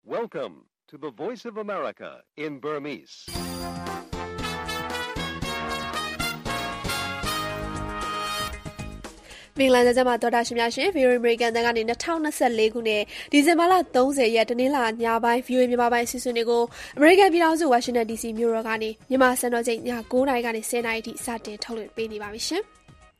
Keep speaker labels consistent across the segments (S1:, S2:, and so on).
S1: Welcome to the Voice of America in Burmese.
S2: ။မင်္ဂလာညချမ်းပါတော်တာရှင်များရှင် VOA American တန်ကနေ2024ခုနှစ်ဒီဇင်ဘာလ30ရက်တနင်္လာညပိုင်း VOA မြန်မာပိုင်းအစီအစဉ်တွေကို American ပြည်ထောင်စု Washington DC မြို့တော်ကနေမြန်မာစံတော်ချိန်ည9:00နာရီကနေ10:00နာရီထိစတင်ထုတ်လွှင့်ပေးနေပါပြီရှင်။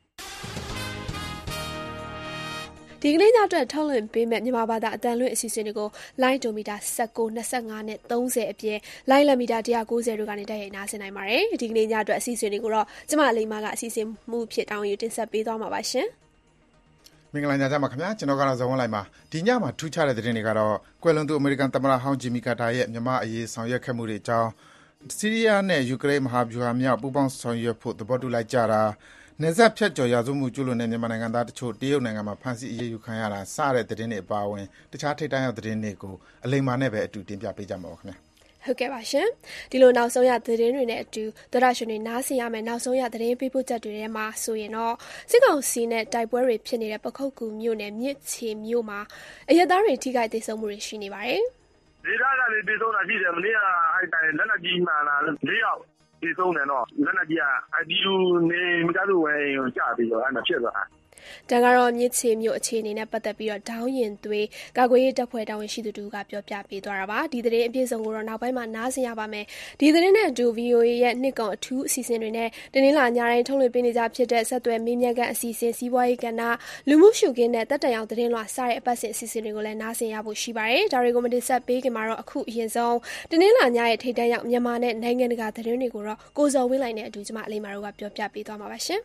S2: ဒီကနေ့ညအတွက်ထုတ်လွှင့်ပေးမဲ့မြန်မာဘာသာအတန်လွင့်အစီအစဉ်တွေကိုလိုင်းဒိုမီတာ19 25နဲ့30အပြင်လိုင်းလက်မီတာ190တို့ကနေတိုက်ရိုက်နားဆင်နိုင်ပါတယ်။ဒီကနေ့ညအတွက်အစီအစဉ်တွေကိုတော့ကျမအလိမ္မာကအစီအစဉ်မှုဖြစ်တောင်းယူတင်ဆက်ပေးသွားမှာပါရှင်။
S3: မင်္ဂလာညချမ်းပါခင်ဗျာကျွန်တော်ကတော့ဇော်ဝင်းလိုက်ပါဒီညမှာထူးခြားတဲ့သတင်းတွေကတော့ကွယ်လွန်သူအမေရိကန်သမ္မတဟောင်းဂျီမီကာတာရဲ့မြန်မာအရေးဆောင်ရွက်ခဲ့မှုတွေအကြောင်းဆီးရီးယားနဲ့ယူကရိန်းမဟာဗျူဟာမြောက်ပူးပေါင်းဆောင်ရွက်ဖို့သဘောတူလိုက်ကြတာနယ်စပ်ဖြတ်ကျော်ရာဇဝမှုကျူးလွန်တဲ့မြန်မာနိုင်ငံသားတချို့တရုတ်နိုင်ငံမှာဖမ်းဆီးအရေးယူခံရတာစတဲ့သတင်းတွေအပါအဝင်တခြားထိပ်တန်းရောက်သတင်းတွေကိုအလိမ္မာနဲ့ပဲအတူတင်ပြပေးကြမှာပါခင်ဗျာ
S2: ဟုတ်ကဲ့ပါရှင်ဒီလိုနောက်ဆုံးရသတင်းတွေနဲ့အတူသောတာရှင်တွေနားဆင်ရမယ်နောက်ဆုံးရသတင်းပေးပို့ချက်တွေထဲမှာဆိုရင်တော့စစ်ကောင်စီနဲ့တိုက်ပွဲတွေဖြစ်နေတဲ့ပခုတ်ကူမြို့နယ်မြစ်ချေမြို့မှာအရက်သားတွေထိခိုက်ဒေဆုံးမှုတွေရှိနေပါတယ်
S4: ဒေသကလည်းဒေဆုံးတာရှိတယ်မနေ့ကအဲ့တိုင်းလက်နက်ကြီးမှန်လာ၄ယောက်ဒေဆုံးတယ်နော်လက်နက်ကြီးကအဒီလူနေမိသားစုဝယ်ကိုကြာပြီးတော့အဲ့မှာဖြစ်သွားတာ
S2: တန်ကတော့မြစ်ချေမြို့အခြေအနေနဲ့ပတ်သက်ပြီးတော့ဒေါင်းရင်သွေးကာကွယ်ရေးတပ်ဖွဲ့တာဝန်ရှိသူတို့ကပြောပြပေးသွားတာပါဒီသတင်းအပြည့်စုံကိုတော့နောက်ပိုင်းမှာနားဆင်ရပါမယ်ဒီသတင်းနဲ့အတူ VOA ရဲ့နှစ်ကောင်အထူးအစီအစဉ်တွေနဲ့တနင်္လာညတိုင်းထုတ်လွှင့်ပေးနေကြဖြစ်တဲ့ဆက်သွယ်မေးမြန်းခန်းအစီအစဉ်စီးပွားရေးကဏ္ဍလူမှုရှုခင်းနဲ့တက်တန်အောင်သတင်းလွှာစတဲ့အပတ်စဉ်အစီအစဉ်တွေကိုလည်းနားဆင်ရဖို့ရှိပါတယ်ဒါတွေကိုမတင်ဆက်ပေးခင်မှာတော့အခုအရင်ဆုံးတနင်္လာညရဲ့ထိပ်တန်းရောက်မြန်မာနဲ့နိုင်ငံတကာသတင်းတွေကိုတော့ကိုဇော်ဝင်းလိုက်နဲ့အတူကျမအလိမ္မာတို့ကပြောပြပေးသွားမှာပါရှင်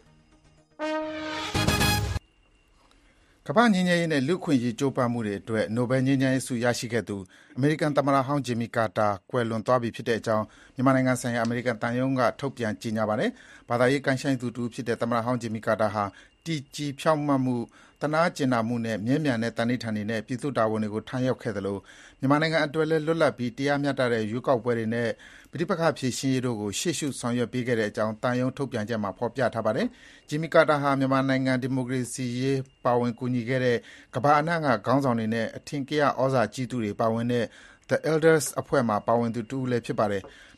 S3: ကမ္ဘာ့ငြိမ်းချမ်းရေးနဲ့လူ့အခွင့်အရေးကြိုးပမ်းမှုတွေအတွက်နိုဘယ်ငြိမ်းချမ်းရေးဆုရရှိခဲ့သူအမေရိကန်သမ္မတဟောင်းဂျီမီကာတာကွယ်လွန်သွားပြီဖြစ်တဲ့အကြောင်းမြန်မာနိုင်ငံဆိုင်ရာအမေရိကန်သံရုံးကထုတ်ပြန်ကြေညာပါတယ်။ဘာသာရေးကိုင်းဆိုင်သူတူဖြစ်တဲ့သမ္မတဟောင်းဂျီမီကာတာဟာတည်ကြည်ဖြောင့်မတ်မှုတနာကျင်နာမှုနဲ့မြဲမြံတဲ့တန်ဋိဌာန်တွေနဲ့ပြည်သူ့တာဝန်တွေကိုထမ်းရောက်ခဲ့သလိုမြန်မာနိုင်ငံအတွက်လည်းလွတ်လပ်ပြီးတရားမျှတတဲ့ရွေးကောက်ပွဲတွေနဲ့ပဋိပက္ခဖြေရှင်းရေးတို့ကိုရှေ့ရှုဆောင်ရွက်ပေးခဲ့တဲ့အကြောင်းတန်ရုံးထုတ်ပြန်ချက်မှာဖော်ပြထားပါတယ်။ဂျီမီကာတာဟာမြန်မာနိုင်ငံဒီမိုကရေစီရေးပါဝင်ကူညီခဲ့တဲ့ကမ္ဘာအနှံ့ကခေါင်းဆောင်တွေနဲ့အထင်ကရဩဇာကြီးသူတွေပါဝင်တဲ့ The Elders အဖွဲ့မှာပါဝင်သူတူလည်းဖြစ်ပါတယ်။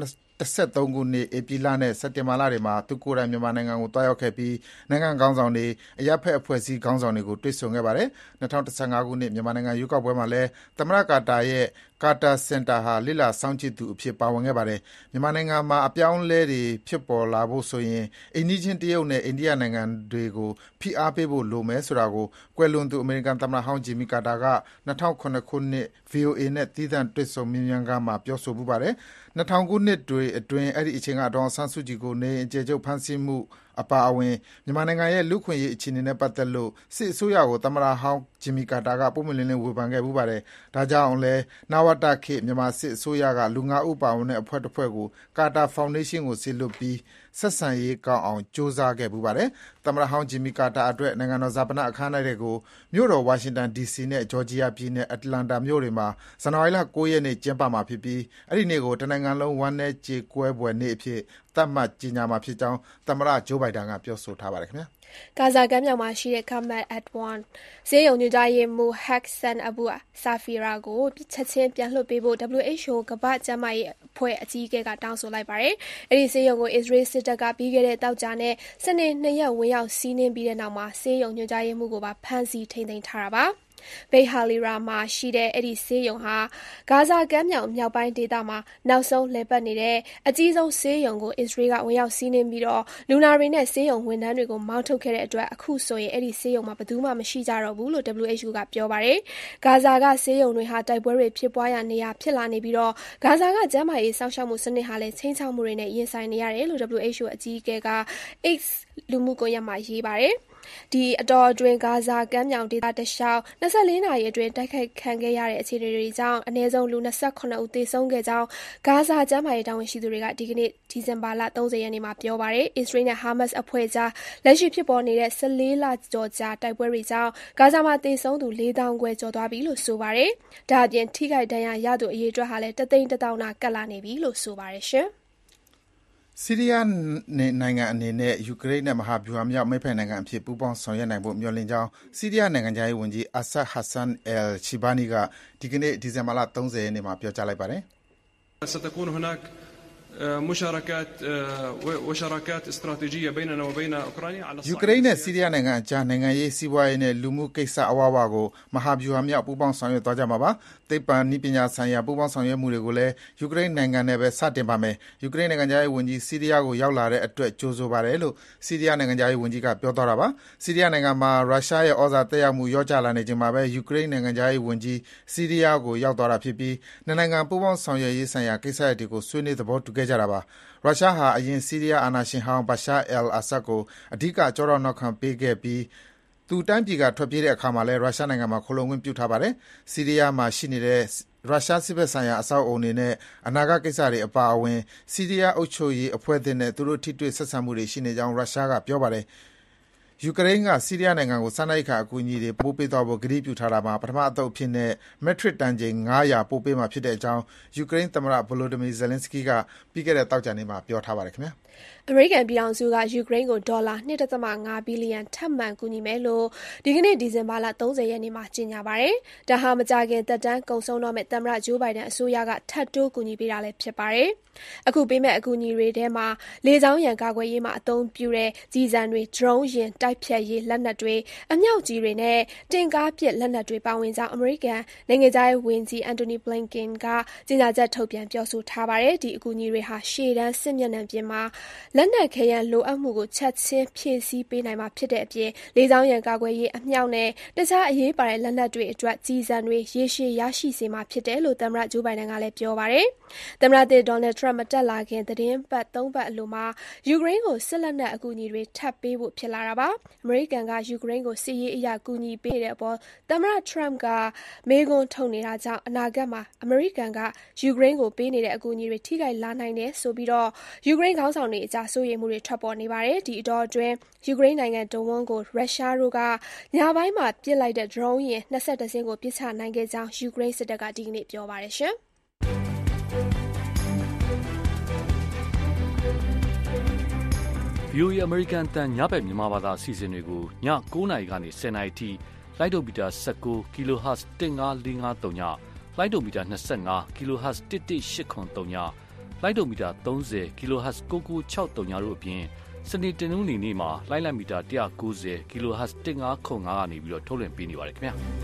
S3: 2013ခုနှစ်ဧပြီလနဲ့စက်တင်ဘာလတွေမှာသူကိုယ်တိုင်မြန်မာနိုင်ငံကိုတွားရောက်ခဲ့ပြီးနိုင်ငံခေါင်းဆောင်တွေအရပ်ဖက်အဖွဲ့အစည်းခေါင်းဆောင်တွေကိုတွေ့ဆုံခဲ့ပါတယ်။2015ခုနှစ်မြန်မာနိုင်ငံရွေးကောက်ပွဲမှာလည်းသမ္မတကာတာရဲ့ကာတာစင်တာဟာလိလာစောင့်ကြည့်သူအဖြစ်ပါဝင်ခဲ့ပါတယ်။မြန်မာနိုင်ငံမှာအပြောင်းအလဲတွေဖြစ်ပေါ်လာဖို့ဆိုရင်အိန္ဒိချင်းတရုတ်နဲ့အိန္ဒိယနိုင်ငံတွေကိုဖိအားပေးဖို့လိုမယ်ဆိုတာကိုကွယ်လွန်သူအမေရိကန်သမ္မတဟောင်းဂျီမီကာတာက2009ခုနှစ် VOA နဲ့သီးသန့်တွေ့ဆုံမေးမြန်းခန်းမှာပြောဆိုပူပါတယ်။2000ခုနှစ်တွေအတွင်းအဲ့ဒီအချိန်ကဒေါအောင်ဆန်းစုကြည်ကိုနေအကျယ်ချုပ်ဖမ်းဆီးမှုအပါအဝင်မြန်မာနိုင်ငံရဲ့လူ့ခွင့်ရေးအခြေအနေနဲ့ပတ်သက်လို့စစ်အစိုးရကိုသမ္မတဟောင်းဂျီမီကာတာကပုံမှန်လင်းလင်းဝေဖန်ခဲ့ပူးပါတယ်။ဒါကြောင့်လဲနဝတခေတ်မြန်မာစစ်အစိုးရကလူ9ဦးပါဝင်တဲ့အဖွဲ့တစ်ဖွဲ့ကိုကာတာဖောင်ဒေးရှင်းကိုစေလွှတ်ပြီးဆက်ဆံရေးကောင်းအောင်စ조사ခဲ့ပူးပါတယ်။သမ္မတဟောင်းဂျီမီကာတာအတွက်နိုင်ငံတော်ဇာပနအခမ်းအနားတွေကိုမြို့တော်ဝါရှင်တန် DC နဲ့ဂျော်ဂျီယာပြည်နယ်အတ္တလန္တာမြို့တွေမှာဇန်နဝါရီလ9ရက်နေ့ကျင်းပမှာဖြစ်ပြီးအဲ့ဒီနေ့ကိုတနိုင်ငံလုံးဝမ်းနည်းကြေကွဲပွဲနေ့အဖြစ်သတ်မှတ်ကြေညာမှာဖြစ်ကြောင်းသမ္မတဂျိုးဘိုင်ဒန်ကပြောဆိုထားပါတယ်ခင်ဗျာ
S2: ဂါဇာကမ်းမြောင်မှာရှိတဲ့ Kamal Adwan ဈေးရုံညွှန်ကြားရေးမှူး Hassan Abu Safira ကိုချက်ချင်းပြန်လွှတ်ပေးဖို့ WHO ကမ္ဘာ့ကျန်းမာရေးအဖွဲ့အကြီးအကဲကတောင်းဆိုလိုက်ပါတယ်။အဲဒီဈေးရုံကိုအစ္စရေးစစ်တပ်ကပြီးခဲ့တဲ့တောက်ကြနဲ့စနေ2ရက်ဝင်ရောက်စီးနင်းပြီးတဲ့နောက်မှာဈေးရုံညွှန်ကြားရေးမှူးကိုပါဖမ်းဆီးထိန်းသိမ်းထားတာပါ။ဘေဟာလီရာမှာရှိတဲ့အဲ့ဒီဆေးရုံဟာဂါဇာကမ်းမြောင်မြောက်ပိုင်းဒေသမှာနောက်ဆုံးလည်ပတ်နေတဲ့အကြီးဆုံးဆေးရုံကိုအစ္စရေးကဝင်ရောက်စီးနင်းပြီးတော့လူနာတွေနဲ့ဆေးရုံဝန်ထမ်းတွေကိုမောင်းထုတ်ခဲ့တဲ့အတွက်အခုဆိုရင်အဲ့ဒီဆေးရုံမှာဘယ်သူမှမရှိကြတော့ဘူးလို့ WHO ကပြောပါတယ်။ဂါဇာကဆေးရုံတွေဟာတိုက်ပွဲတွေဖြစ်ပွားရာနေရာဖြစ်လာနေပြီးတော့ဂါဇာကကျန်းမာရေးစောင့်ရှောက်မှုစနစ်ဟာလည်းချိန်ချောက်မှုတွေနဲ့ရင်ဆိုင်နေရတယ်လို့ WHO အကြီးအကဲက X လူမှုကွန်ရက်မှာရေးပါတယ်။ဒီအတော်အတွင်းဂါဇာကမ်းမြောင်ဒေသတလျှောက်24နာရီအတွင်းတိုက်ခိုက်ခံခဲ့ရတဲ့အခြေအနေတွေကြောင့်အနည်းဆုံးလူ28ဦးသေဆုံးခဲ့ကြောင်းဂါဇာကျန်းမာရေးတာဝန်ရှိသူတွေကဒီကနေ့ဒီဇင်ဘာလ30ရက်နေ့မှာပြောပါတယ်။အစ္စရေးနဲ့ဟာမတ်စ်အဖွဲ့ကြားလက်ရှိဖြစ်ပေါ်နေတဲ့14လကျော်ကြာတိုက်ပွဲတွေကြောင့်ဂါဇာမှာသေဆုံးသူ4000ခွဲကျော်သွားပြီလို့ဆိုပါတယ်။ဒါအပြင်ထိခိုက်ဒဏ်ရာရသူအရေအတွက်ဟာလည်း1,100,000နာကပ်လာနေပြီလို့ဆိုပါတယ်ရှင်။
S3: ဆီးရီးယားနိုင်ငံအနေနဲ့ယူကရိန်းနဲ့မဟာဗျူဟာမြောက်မိတ်ဖက်နိုင်ငံအဖြစ်ပူးပေါင်းဆောင်ရွက်နိုင်ဖို့မျှော်လင့်ကြောင်းဆီးရီးယားနိုင်ငံခြားရေးဝန်ကြီး Assad Hassan al-Shibani ကဒီကနေ့ဒီဇင်ဘာလ30ရက်နေ့မှာပြောကြားလိုက်ပါတယ်။
S5: ستكون هناك مشاركات وشراكات استراتيجية بيننا وبين أوكرانيا على
S3: ယူကရိန်းနဲ့ဆီးရီးယားနိုင်ငံအကြားနိုင်ငံရေးစီးပွားရေးနဲ့လူမှုကိစ္စအဝဝကိုမဟာဗျူဟာမြောက်ပူးပေါင်းဆောင်ရွက်သွားကြမှာပါ။သိပ္ပံနည်းပညာဆိုင်ရာပူးပေါင်းဆောင်ရွက်မှုတွေကိုလည်းယူကရိန်းနိုင်ငံနဲ့ပဲစတင်ပါမယ်။ယူကရိန်းနိုင်ငံခြားရေးဝန်ကြီးဆီးရီးယားကိုရောက်လာတဲ့အတွက်ကြိုဆိုပါတယ်လို့ဆီးရီးယားနိုင်ငံခြားရေးဝန်ကြီးကပြောသွားတာပါ။ဆီးရီးယားနိုင်ငံမှာရုရှားရဲ့ဩဇာတက်ရောက်မှုလျော့ကျလာနေချိန်မှာပဲယူကရိန်းနိုင်ငံခြားရေးဝန်ကြီးဆီးရီးယားကိုရောက်သွားတာဖြစ်ပြီးနိုင်ငံပူးပေါင်းဆောင်ရွက်ရေးဆိုင်ရာကိစ္စရပ်တွေကိုဆွေးနွေးသဘောတူခဲ့ကြတာပါ။ရုရှားဟာအရင်ဆီးရီးယားအာဏာရှင်ဟောင်း Bashar al-Assad ကိုအဓိကကျောထောက်နောက်ခံပေးခဲ့ပြီးသူတိုင်းပြည်ကထွက်ပြေးတဲ့အခါမှာလည်းရုရှားနိုင်ငံမှာခိုလှုံခွင့်ပြုထားပါတယ်။ဆီးရီးယားမှာရှိနေတဲ့ရုရှားစစ်ဘက်ဆိုင်ရာအဆောက်အအုံတွေနဲ့အနာဂတ်ကိစ္စတွေအပါအဝင်ဆီးရီးယားအုပ်ချုပ်ရေးအဖွဲ့သစ်နဲ့သူတို့ထိတွေ့ဆက်ဆံမှုတွေရှိနေကြောင်းရုရှားကပြောပါတယ်။ယူကရိန်းကဆီးရီးယားနိုင်ငံကိုစားနပ်ရိက္ခာအကူအညီတွေပို့ပေးသွားဖို့ကတိပြုထားတာမှာပထမအသုတ်အဖြစ်နဲ့မက်ထရစ်တန်ချိန်900ပို့ပေးမှာဖြစ်တဲ့အကြောင်းယူကရိန်းသမ္မတ Volodymyr Zelensky ကပြီးခဲ့တဲ့သောကြာနေ့မှာပြောထားပါတယ်ခင်ဗျာ။
S2: အမေရိကန်ပြည်ထောင်စုကယူကရိန်းကိုဒေါ်လာ 2.5 ဘီလီယံထပ်မံကူညီမယ်လို့ဒီကနေ့ဒီဇင်ဘာလ30ရက်နေ့မှာကြေညာပါတယ်။ဒါဟာမကြာခင်သက်တမ်းကုန်ဆုံးတော့မယ့်သမ္မတဂျိုးဘိုင်ဒန်အစိုးရကထပ်တိုးကူညီပေးတာလည်းဖြစ်ပါတယ်။အခုပေးမဲ့အကူအညီတွေထဲမှာလေကြောင်းရန်ကာကွယ်ရေးမှာအသုံးပြုတဲ့ကျည်ဆံတွေ၊ဒရုန်းယာဉ်တိုက်ဖျက်ရေးလက်နက်တွေ၊အမြောက်ကြီးတွေနဲ့တင်ကားပစ်လက်နက်တွေပါဝင်ကြောင်းအမေရိကန်နိုင်ငံခြားရေးဝန်ကြီး Antony Blinken ကကြေညာချက်ထုတ်ပြန်ပြောဆိုထားပါတယ်။ဒီအကူအညီတွေဟာရှေ့တန်းစစ်မျက်နှာပြင်မှာလက်နက်ခဲယမ်းလိုအပ်မှုကိုချက်ချင်းဖြည့်ဆည်းပေးနိုင်မှာဖြစ်တဲ့အပြင်လေကြောင်းရန်ကာကွယ်ရေးအမြောက်နဲ့တခြားအရေးပါတဲ့လက်နက်တွေအတွက်ကျည်ဆံတွေရေရှည်ရရှိစေမှာဖြစ်တယ်လို့သမ္မတဂျိုးဘိုင်ဒန်ကလည်းပြောပါတယ်။သမ္မတသစ်ဒေါ်နယ်ထရမ့်မတက်လာခင်သတင်းပတ်3ပတ်အလိုမှာယူကရိန်းကိုစစ်လက်နက်အကူအညီတွေထပ်ပေးဖို့ဖြစ်လာတာပါ။အမေရိကန်ကယူကရိန်းကိုစစ်ရေးအရကူညီပေးတဲ့အပေါ်သမ္မတထရမ့်ကမေးခွန်းထုတ်နေတာကြောင့်အနာဂတ်မှာအမေရိကန်ကယူကရိန်းကိုပေးနေတဲ့အကူအညီတွေထိခိုက်လာနိုင်တယ်ဆိုပြီးယူကရိန်းခေါင်းဆောင်တွေအကြားစိုးရိမ်မှုတွေထွက်ပေါ်နေပါတယ်။ဒီအတောအတွင်းယူကရိန်းနိုင်ငံတဝန်းကိုရုရှားတို့ကညပိုင်းမှာပစ်လိုက်တဲ့ဒရုန်းယာဉ်22စင်းကိုပစ်ချနိုင်ခဲ့ကြောင်းယူကရိန်းစစ်တပ်ကဒီကနေ့ပြောပါတယ်ရှင်။
S6: VOA American တန်ညဘက်မြန်မာဘာသာအစီအစဉ်တွေကိုည9:00နာရီကနေ10:00နာရီထိလိုက်ဒိုမီတာ19 kHz 15453ညလိုက်ဒိုမီတာ25 kHz 11803ညလိုက်ဒိုမီတာ30 kHz 9963ညတို့အပြင်စနေတနင်္ဂနွေနေ့မှာလိုက်လံမီတာ190 kHz 1505ကနေပြီးတော့ထုတ်လွှင့်ပေးနေပါတယ်ခင်ဗျာ
S3: ။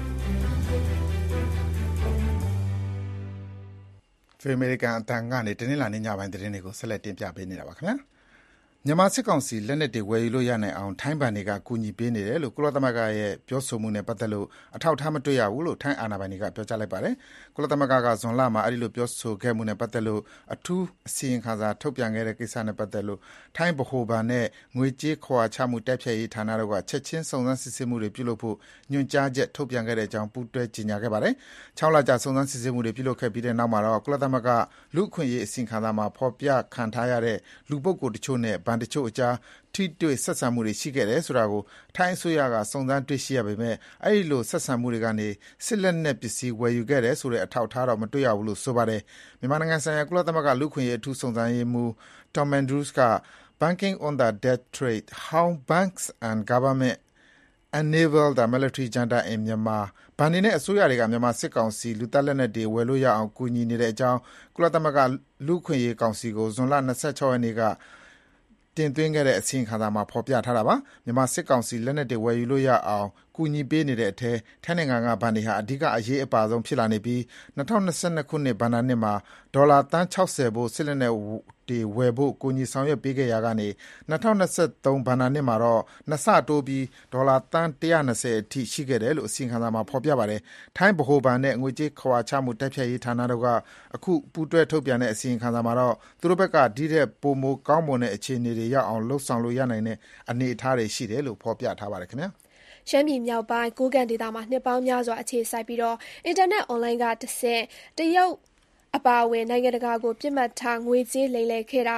S3: ဖေအမေရိကန်အတန်ကနေတနင်္လာနေ့ညပိုင်းသတင်းတွေကိုဆက်လက်တင်ပြပေးနေတာပါခင်ဗျာ။မြန်မာစစ်ကောင်စီလက်နက်တွေဝယ်ယူလို့ရနိုင်အောင်ထိုင်းဘဏ်တွေကကူညီပေးနေတယ်လို့ကုလသမဂ္ဂရဲ့ပြောဆိုမှုနဲ့ပတ်သက်လို့အထောက်အထားမတွေ့ရဘူးလို့ထိုင်းအာဏာပိုင်တွေကပြောကြားလိုက်ပါတယ်။ကုလသမဂ္ဂကဇွန်လမှာအဲဒီလိုပြောဆိုခဲ့မှုနဲ့ပတ်သက်လို့အထူးအစီရင်ခံစာထုတ်ပြန်ခဲ့တဲ့ကိစ္စနဲ့ပတ်သက်လို့ထိုင်းဗဟိုဘဏ်နဲ့ငွေကြေးခွာချမှုတိုက်ဖျက်ရေးဌာနတို့ကချက်ချင်းစုံစမ်းစစ်ဆေးမှုတွေပြုလုပ်ဖို့ညွှန်ကြားချက်ထုတ်ပြန်ခဲ့တဲ့အကြောင်းပူးတွဲကြေညာခဲ့ပါတယ်။6လကြာစုံစမ်းစစ်ဆေးမှုတွေပြုလုပ်ခဲ့ပြီးတဲ့နောက်မှာတော့ကုလသမဂ္ဂလူ့အခွင့်အရေးအစီရင်ခံစာမှာဖော်ပြခံထားရတဲ့လူပုဂ္ဂိုလ်တချို့နဲ့ဘဏ်တချို့အကြားထိတွေ့ဆက်ဆံမှုတွေရှိခဲ့တယ်ဆိုတာကိုထိုင်းအစိုးရကစုံစမ်းတွေ့ရှိရပေမဲ့အဲဒီလိုဆက်ဆံမှုတွေကနေစစ်လက်နက်ပစ္စည်းဝယ်ယူခဲ့တယ်ဆိုတဲ့အထောက်အထားတော့မတွေ့ရဘူးလို့ဆိုပါတယ်။မြန်မာနိုင်ငံဆိုင်ရာကုလသမဂ္ဂလူ့အခွင့်အရေးအထူးစုံစမ်းရေးမှူး Tom Andrews က Banking on the Debt Trade: How Banks and Government Enable the Military Junta in Myanmar ဘဏ်တွေနဲ့အစိုးရတွေကမြန်မာစစ်ကောင်စီလူသက်လက်နက်တွေဝယ်လို့ရအောင်ကူညီနေတဲ့အကြောင်းကုလသမဂ္ဂလူ့အခွင့်အရေးကောင်စီကိုဇွန်လ26ရက်နေ့ကတင်သွင်းခဲ့တဲ့အစီရင်ခံစာမှာဖော်ပြထားတာပါမြန်မာစစ်ကောင်စီလက်နက်တွေဝယ်ယူလို့ရအောင်ကူညီပေးနေတဲ့အထက်ထိုင်းနိုင်ငံကဘဏ်တွေဟာအဓိကအရေးအပါဆုံးဖြစ်လာနေပြီး2022ခုနှစ်ဘဏ္ဍာနှစ်မှာဒေါ်လာတန်း60ဘို့စစ်လက်နက်တွေဝယ်ဖို့ကူညီဆောင်ရွက်ပေးခဲ့ရာကနေ2023ဘဏ္ဍာနှစ်မှာတော့နှစ်ဆတိုးပြီးဒေါ်လာတန်း120အထိရှိခဲ့တယ်လို့အစီရင်ခံစာမှာဖော်ပြပါတယ်ထိုင်းဗဟိုဘဏ်နဲ့ငွေကြေးခွာချမှုတိုက်ဖျက်ရေးဌာနတို့ကအခုပူးတွဲထုတ်ပြန်တဲ့အစီရင်ခံစာမှာတော့သူတို့ဘက်ကဒီတဲ့ပုံမကောင်းမွန်တဲ့အခြေအနေတွေရောက်အောင်လှုပ်ဆောင်လို့ရနိုင်တဲ့အနေအထားတွေရှိတယ်လို့ဖော်ပြထားပါတယ်ခင်ဗျာ
S2: ရှမ်းပြည်မြောက်ပိုင်းကိုးကန့်ဒေသမှာနှစ်ပေါင်းများစွာအခြေစိုက်ပြီးအင်တာနက်အွန်လိုင်းကတဆင့်တရုတ်အပါအဝင်နိုင်ငံတကာကိုပြစ်မှတ်ထားငွေကြေးလိမ်လည်ခဲ့တာ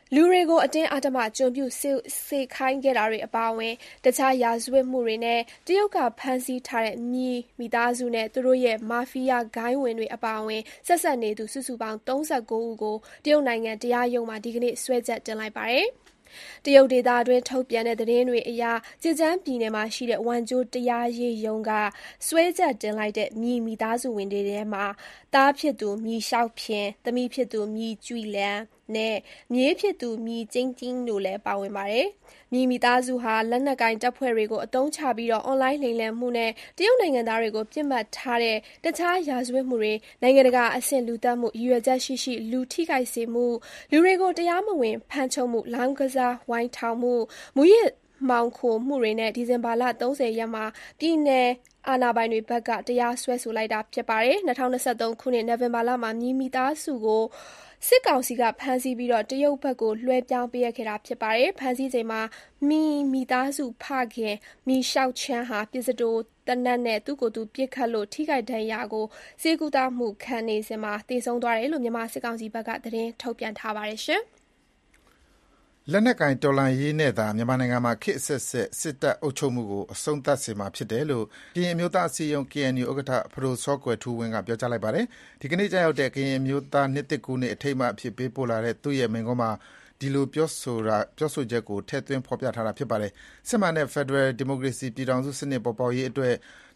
S2: လူတွေကိုအတင်းအဓမ္မကျွန်ပြုစေခိုင်းခဲ့တာတွေအပါအဝင်တခြားရာဇဝတ်မှုတွေနဲ့တရုတ်ကဖမ်းဆီးထားတဲ့မိသားစုနဲ့သူတို့ရဲ့မာဖီးယားဂိုဏ်းဝင်တွေအပါအဝင်ဆက်ဆက်နေသူစုစုပေါင်း39ဦးကိုတရုတ်နိုင်ငံတရားရုံးမှာဒီကနေ့စွဲချက်တင်လိုက်ပါတယ်။တရုတ်ဒေသအတွင်းထုတ်ပြန်တဲ့သတင်းတွေအရကြေကျန်းပြည်နယ်မှာရှိတဲ့ဝမ်ကျိုးတရားရေးရုံးကစွဲချက်တင်လိုက်တဲ့မိသားစုဝင်တွေထဲမှာသားဖြစ်သူမိရှောက်ဖြင်သမီးဖြစ်သူမိကျွီလန်နဲ့မြေးဖြစ်သူမိကျင်းကျင်းတို့လည်းပါဝင်ပါတယ်။မိသားစုဟာလက်နက်ကင်တပ်ဖွဲ့တွေကိုအသုံးချပြီးအွန်လိုင်းလိမ်လည်မှုနဲ့တရုတ်နိုင်ငံသားတွေကိုပြစ်မှတ်ထားတဲ့တခြားရာဇဝတ်မှုတွေနိုင်ငံတကာအဆင့်လူသတ်မှုရည်ရွယ်ချက်ရှိလူထိခိုက်စေမှုလူတွေကိုတရားမဝင်ဖမ်းချုပ်မှုလောင်းကစားဝိုင်းထောင်မှုမူရစ်မှောင်ခိုမှုတွေနဲ့ဒီဇင်ဘာလ30ရက်မှာပြည်နယ်အာဏာပိုင်တွေဘက်ကတရားစွဲဆိုလိုက်တာဖြစ်ပါတယ်။2023ခုနှစ်နိုဝင်ဘာလမှာမိသားစုကိုစစ်ကောင်စီကဖမ်းဆီးပြီးတရုတ်ဘက်ကိုလွှဲပြောင်းပေးခဲ့တာဖြစ်ပါတယ်။ဖမ်းဆီးချိန်မှာမိသားစုဖခင်မိရှောက်ချမ်းဟာပြစ်စတိုတနတ်နဲ့သူ့ကိုယ်သူပြစ်ခတ်လို့ထိခိုက်ဒဏ်ရာကိုစေကူတာမှုခံနေစဉ်မှာသေဆုံးသွားတယ်လို့မြန်မာစစ်ကောင်စီဘက်ကသတင်းထုတ်ပြန်ထားပါတယ်ရှင်။
S3: လက်နက်ကင်တော်လှန်ရေးနဲ့သာမြန်မာနိုင်ငံမှာခေတ်အဆက်ဆက်စစ်တပ်အုပ်ချုပ်မှုကိုအဆုံးသတ်စေမှာဖြစ်တယ်လို့ကရင်အမျိုးသားအစည်းအရုံး KNU ဥက္ကဋ္ဌဖဒိုစောကွယ်ထူးဝင်းကပြောကြားလိုက်ပါတယ်။ဒီကနေ့ကျရောက်တဲ့ကရင်အမျိုးသားနှစ်သစ်ကူးနေ့အထိမ်းအမှတ်အဖြစ်ပေးပို့လာတဲ့သူ့ရဲ့မိန့်ခွန်းမှာဒီလိုပြောဆိုချက်ကိုထည့်သွင်းဖော်ပြထားတာဖြစ်ပါတယ်။စစ်မှန်တဲ့ Federal Democracy ပြည်ထောင်စုစနစ်ပေါ်ပေါက်ရေးအတွက်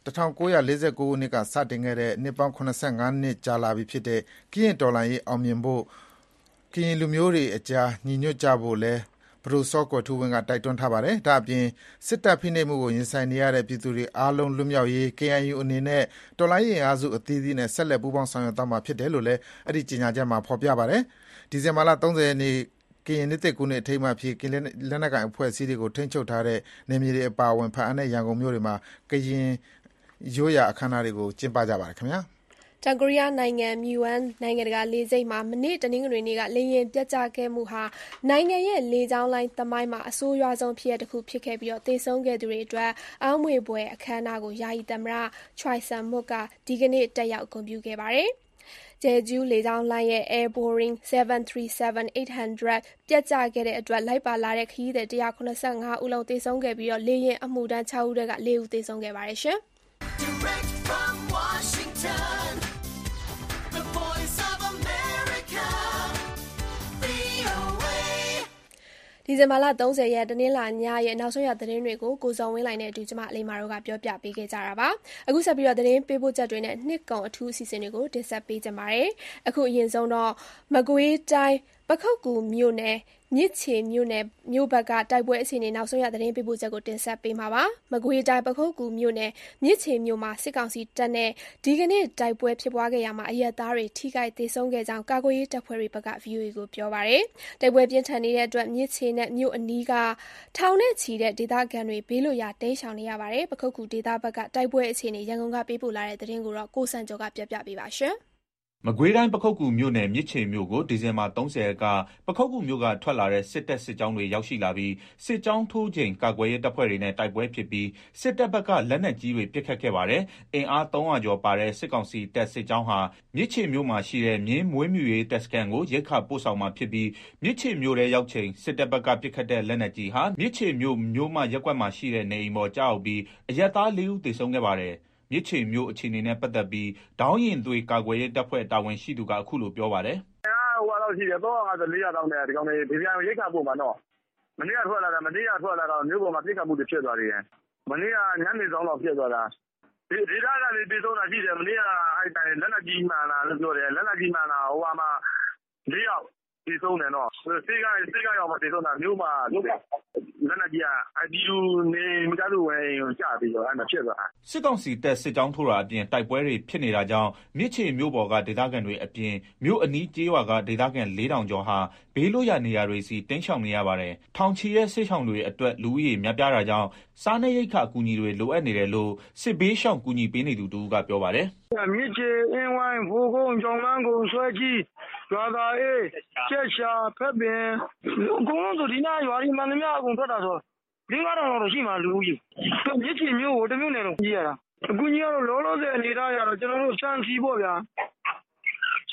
S3: 1949ခုနှစ်ကစတင်ခဲ့တဲ့နှစ်ပေါင်း85နှစ်ကြာလာပြီဖြစ်တဲ့ကရင်တော်လှန်ရေးအောင်မြင်ဖို့ကရင်လူမျိုးတွေအကြားညီညွတ်ကြဖို့လဲပရိုစောကွယ်ထူးဝင်းကတိုက်တွန်းထားပါတယ်။ဒါအပြင်စစ်တပ်ဖိနှိပ်မှုကိုရင်ဆိုင်နေရတဲ့ပြည်သူတွေအားလုံးလွတ်မြောက်ရေး KNU အနေနဲ့တော်လှန်ရေးအားစုအသီးသီးနဲ့ဆက်လက်ပူးပေါင်းဆောင်ရွက်သွားမှာဖြစ်တယ်လို့လည်းအဲ့ဒီကြေညာချက်မှာဖော်ပြပါတယ်။ဒီဇင်ဘာလ30ရက်နေ့ကရင်နှစ်သစ်ကူးနေ့အထိမ်းအမှတ်ဖြစ်ကရင်လက်နက်ကိုင်အဖွဲ့အစည်းတွေကိုထိန်းချုပ်ထားတဲ့နယ်မြေတွေအပါအဝင်ဖန်အံနဲ့ရန်ကုန်မြို့တွေမှာကရင်ရိုးရာအခမ်းအနားတွေကိုကျင်းပကြပါတယ်ခင်ဗျာ။
S2: တောင်ကိုရီးယားနိုင်ငံမြူဝမ်နိုင်ငံတကာလေဆိပ်မှာမနေ့တနင်္ဂနွေနေ့ကလေယာဉ်ပျက်ကျခဲ့မှုဟာနိုင်ငံရဲ့လေကြောင်းလိုင်းသမိုင်းမှာအဆိုးရွားဆုံးဖြစ်ရပ်တစ်ခုဖြစ်ခဲ့ပြီးသေဆုံးခဲ့သူတွေအတွက်အောက်မေ့ပွဲအခမ်းအနားကိုယာယီသမ္မတ Choi Sang-mok ကဒီကနေ့တက်ရောက်ဂုဏ်ပြုခဲ့ပါတယ်။ဂျယ်ဂျူးလေကြောင်းလိုင်းရဲ့ Air Boeing 737-800 ပျက်ကျခဲ့တဲ့အတွက်လိုက်ပါလာတဲ့ခရီးသည်185ဦးလုံးသေဆုံးခဲ့ပြီးလေယာဉ်အမှုထမ်း6ဦးထဲက4ဦးသေဆုံးခဲ့ပါတယ်ရှင်။
S7: Direct from Washington, the voice of America, VOA.
S2: ဒီဇင်ဘာလ30ရက်တနင်္လာညရဲ့နောက်ဆုံးရသတင်းတွေကိုကိုဇော်ဝင်းလိုင်နဲ့အတူကျမအလိမ္မာတို့ကပြောပြပေးခဲ့ကြတာပါ။အခုဆက်ပြီးသတင်းပေးပို့ချက်တွေနဲ့နှစ်ကုံအထူးအစီအစဉ်တွေကိုတင်ဆက်ပေးကြပါမယ်။အခုအရင်ဆုံးတော့မကွေးတိုင်းပခုက္ကူမြို့နယ်မြစ်ချေမြို့ဘက်ကတိုက်ပွဲအခြေအနေနောက်ဆုံးရသတင်းပေးပို့ချက်ကိုတင်ဆက်ပေးမှာပါ။မကွေးတိုင်းပခုက္ကူမြို့နယ်မြစ်ချေမြို့မှာစစ်ကောင်စီတပ်နဲ့ဒီကနေ့တိုက်ပွဲဖြစ်ပွားခဲ့ရမှာအရက်သားတွေထိခိုက်ဒေဆုံးခဲ့ကြောင်းကာကွယ်ရေးတပ်ဖွဲ့တွေဘက်က VOA ကိုပြောပါတယ်။တိုက်ပွဲပြင်းထန်နေတဲ့အတွက်မြစ်ချေနဲ့မြို့အနီးကထောင်နဲ့ချီတဲ့ဒေသခံတွေဘေးလွတ်ရာတိမ်းရှောင်နေရပါတယ်။ပခုက္ကူဒေသဘက်ကတိုက်ပွဲအခြေအနေရန်ကုန်ကပေးပို့လာတဲ့သတင်းကိုကိုစံကျော်ကပြောပြပေးပါရှင်။
S8: မကွေးတိုင်းပခုက္ကူမြို့နယ်မြစ်ချေမြို့ကိုဒီဇင်ဘာ30ရက်ကပခုက္ကူမြို့ကထွက်လာတဲ့စစ်တပ်စစ်ကြောင်းတွေရောက်ရှိလာပြီးစစ်ကြောင်းထိုးချိန်ကာကွယ်ရေးတပ်ဖွဲ့တွေနဲ့တိုက်ပွဲဖြစ်ပြီးစစ်တပ်ဘက်ကလက်နက်ကြီးတွေပစ်ခတ်ခဲ့ပါတယ်။အင်အား300ကျော်ပါတဲ့စစ်ကောင်စီတပ်စစ်ကြောင်းဟာမြစ်ချေမြို့မှာရှိတဲ့မြင်းမွေးမြူရေးတပ်စခန်းကိုရိတ်ခါပို့ဆောင်မှာဖြစ်ပြီးမြစ်ချေမြို့ထဲရောက်ချိန်စစ်တပ်ဘက်ကပစ်ခတ်တဲ့လက်နက်ကြီးဟာမြစ်ချေမြို့မှာရက်ကွက်မှာရှိတဲ့နေအိမ်ပေါ်ကျရောက်ပြီးအရက်သား4ဦးသေဆုံးခဲ့ပါတယ်။မြစ်ချေမြို့အခြေအနေနဲ့ပတ်သက်ပြီးဒေါင်းရင်သွေးကာကွယ်ရေးတပ်ဖွဲ့တာဝန်ရှိသူကအခုလိုပြောပါတယ်
S4: ။ဟိုတော့ရှိတယ်350 400တောင်းတယ်ဒီကောင်တွေဒီပြန်ရိတ်ခါပို့မှာတော့မနေ့ကထွက်လာတော့မြို့ပေါ်မှာပြစ်ခတ်မှုတွေဖြစ်သွားတယ်။မနေ့ကညနေဆောင်တော့ဖြစ်သွားတာ။ဒီကလည်းပြေဆုံးတာရှိတယ်မနေ့ကအဲ့တိုင်လက်နက်ကြီးမှန်လာလို့ပြောတယ်လက်နက်ကြီးမှန်လာဟိုမှာ4ယောက်ပြေဆုံးတယ်နော်စေကရောက်မှပြေဆုံးတာမြို့မှာလက်နက်ကြီးအဒီလူနေမိသားစုဝင်ကြပြီးတော့အဲ့မှာဖြစ်သွားတာ
S8: စစ်ကောင်စီတပ်စစ်ကြောင်းထိုးတာအပြင်တိုက်ပွဲတွေဖြစ်နေတာကြောင့်မြစ်ချေမြို့ပေါ်ကဒေသခံတွေအပြင်မြို့အနီးကျေးရွာကဒေသခံ4000ကျော်ဟာဘေးလွတ်ရာနေရာတွေစီတင်းရှောင်နေရပါတယ်ထောင်ချီတဲ့စစ်ရှောင်တွေအတွက်လူဦးရေများပြားတာကြောင့်စားနပ်ရိက္ခာအကူအညီတွေလိုအပ်နေတယ်လို့စစ်ဘေးရှောင်ကူညီပေးနေသူတူကပြောပါတယ်
S4: မြစ်ချေအင်းဝိုင်းဘူကုန်းကြောင်လန်းကုန်းဆွဲကြီးရွာသားအေးကျက်ရှာဖက်ပင်အကုန်လုံးဆိုဒီနားရွာကြီးမှန်သမျှအကုန်ထွက်တာဆို5,000တော့ရှိမှလူကြီးမြစ်ချေမျိုးကိုတမျိုးနဲ့တော့ကြီးရတာအခုကြီးကတော့လောလောဆယ်အနေထားရတော့ကျွန်တော်တို့ချမ်းစီပေါ့ဗျာ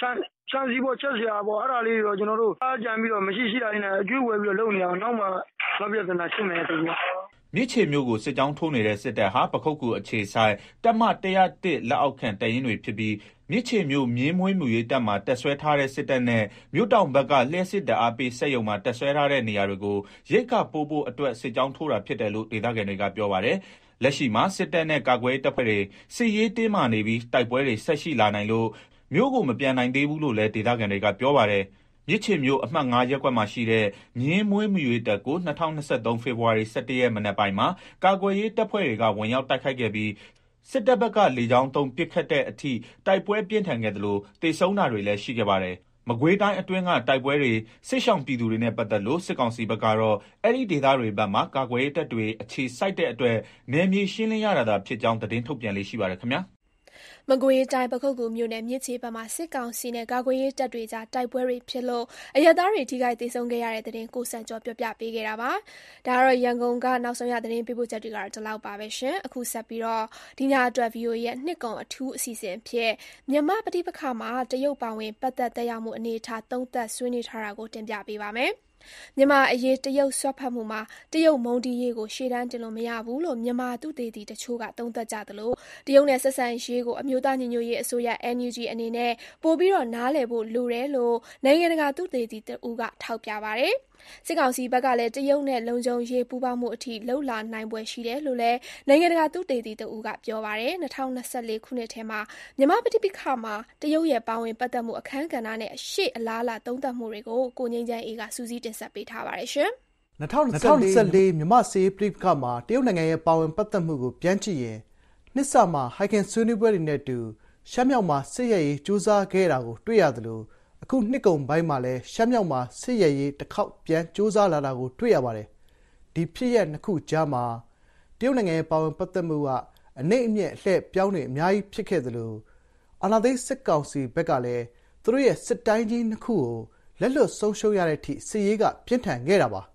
S4: ချမ်းစီဖို့ချက်စရာပေါ့အဲ့ဒါလေးတော့ကျွန်တော်တို့အားကြံပြီးတော့မရှိတာနဲ့အကျွေးဝယ်ပြီးတော့လုပ်နေအောင်နောက်မှမပြဿနာရှင်းမယ်တူပေါ့
S8: မြစ်ချေမြို့ကိုစစ်ကြောင်းထိုးနေတဲ့စစ်တပ်ဟာပခုတ်ကူအခြေဆိုင်တပ်မ101လက်အောက်ခံတပ်ရင်းတွေဖြစ်ပြီးမြစ်ချေမြို့မြင်းမွေးမှုရေးတပ်မှာတက်ဆွဲထားတဲ့စစ်တပ်နဲ့မြို့တောင်ဘက်ကလျှက်စစ်တပ်အားပေးစက်ရုံမှာတက်ဆွဲထားတဲ့နေရာတွေကိုရိတ်ခပိုးဖို့အတွက်စစ်ကြောင်းထိုးတာဖြစ်တယ်လို့ဒေသခံတွေကပြောပါတယ်။လက်ရှိမှာစစ်တပ်နဲ့ကာကွယ်ရေးတပ်ဖွဲ့တွေစစ်ရေးတင်းမာနေပြီးတိုက်ပွဲတွေဆက်ရှိလာနိုင်လို့မြို့ကိုမပြန်နိုင်သေးဘူးလို့လည်းဒေသခံတွေကပြောပါတယ်။မြစ်ချေမြို့အမှတ် 5 ရပ်ကွက်မှာရှိတဲ့မြင်းမွေးမြူရေးတပ်ကို2023ဖေဖော်ဝါရီ17ရက်မနက်ပိုင်းမှာကာကွယ်ရေးတပ်ဖွဲ့တွေကဝင်ရောက်တိုက်ခိုက်ခဲ့ပြီးစစ်တပ်ဘက်ကလေကြောင်းသုံးပစ်ခတ်တဲ့အထိတိုက်ပွဲပြင်းထန်ခဲ့သလိုတေဆုံးတာတွေလည်းရှိခဲ့ပါတယ်။မကွေးတိုင်းအတွင်းကတိုက်ပွဲတွေစစ်ရှောင်ပြည်သူတွေနဲ့ပတ်သက်လို့စစ်ကောင်စီဘက်ကတော့အဲ့ဒီဒေသတွေဘက်မှာကာကွယ်ရေးတပ်တွေအခြေစိုက်တဲ့အတွက်နယ်မြေရှင်းလင်းရတာဖြစ်ကြောင်းသတင်းထုတ်ပြန်လေးရှိပါတယ်ခင်ဗျာ။
S2: မကွေးတိုင်းပခုတ်ကူမြို့နယ်မြစ်ချေဘက်မှာစစ်ကောင်စီနဲ့ကာကွယ်ရေးတပ်တွေကြားတိုက်ပွဲတွေဖြစ်လို့အရပ်သားတွေထိခိုက်ဒေဆုံးခဲ့ရတဲ့တဲ့တင်ကိုစံကျော်ပြောပြပေးခဲ့တာပါ။ဒါကတော့ရန်ကုန်ကနောက်ဆုံးရတဲ့တင်ပေးပို့ချက်တွေကတော့ဒီလောက်ပါပဲရှင်။အခုဆက်ပြီးတော့ဒီညအတွက် VOA ရဲ့နှစ်ကုံအထူးအစီအစဉ်ဖြစ်မြန်မာပဋိပက္ခမှာတရုတ်ပါဝင်ပတ်သက်တက်ရောက်မှုအနေအထားသုံးသပ်ဆွေးနွေးထားတာကိုတင်ပြပေးပါမယ်။မြန်မာအရေးတရုတ်ဆွတ်ဖက်မှုမှာတရုတ်မုန်းတီးရေးကိုရှေ့တန်းတင်လို့မရဘူးလို့မြန်မာသူတေသီတချို့ကသုံးသပ်ကြသလိုတရုတ်နဲ့ဆက်ဆံရေးကိုအမျိုးသားညီညွတ်ရေးအစိုးရ NUG အနေနဲ့ပိုပြီးတော့နားလည်ဖို့လိုတယ်လို့နိုင်ငံတကာသူတေသီတဦးကထောက်ပြပါတယ်။စစ်ကောင်စီဘက်ကလည်းတရုတ်နဲ့လုံခြုံရေးပူးပေါင်းမှုအထိလှုပ်လာနိုင်ပွဲရှိတယ်လို့လည်းနိုင်ငံတကာသူတေသီတဦးကပြောပါတယ်။2024ခုနှစ်ထဲမှာမြန်မာပဋိပက္ခမှာတရုတ်ရဲ့ပါဝင်ပတ်သက်မှုအခမ်းကဏ္ဍနဲ့ရှေ့အလားအလာသုံးသပ်မှုတွေကိုကိုငြိမ်းချမ်းအေးကစူးစီးတင်ဆက်ပေးထားပါတယ်ရှင်
S9: ။2024မြန်မာစစ်ရေးပဋိပက္ခမှာတရုတ်နိုင်ငံရဲ့ပါဝင်ပတ်သက်မှုကိုပြန်ကြည့်ရင်နှစ်ဆမှာဟိုက်ကန်ဆွေးနွေးပွဲတွေနဲ့တူရှမ်းမြောက်မှာစစ်ရေးစူးစမ်းခဲ့တာကိုတွေ့ရသလိုအခုနှစ်ကုန်ပိုင်းမှာလည်းရှမ်းမြောက်မှာစစ်ရေးတစ်ခေါက်ပြန်စူးစမ်းလာတာကိုတွေ့ရပါတယ်။ဒီဖြစ်ရပ်နှစ်ခုကြားမှာတရုတ်နိုင်ငံရဲ့ပါဝင်ပတ်သက်မှုကအနှိမ့်အမြင့်လှည့်ပြောင်းနေအများကြီးဖြစ်ခဲ့သလိုအာဏာသိမ်းစစ်ကောင်စီဘက်ကလည်းသူတို့ရဲ့စစ်တိုင်းကြီးနှစ်ခုကိုလက်လွတ်ဆုံးရှုံးရတဲ့အထိစစ်ရေးကပြင်းထန်ခဲ့တာပါ။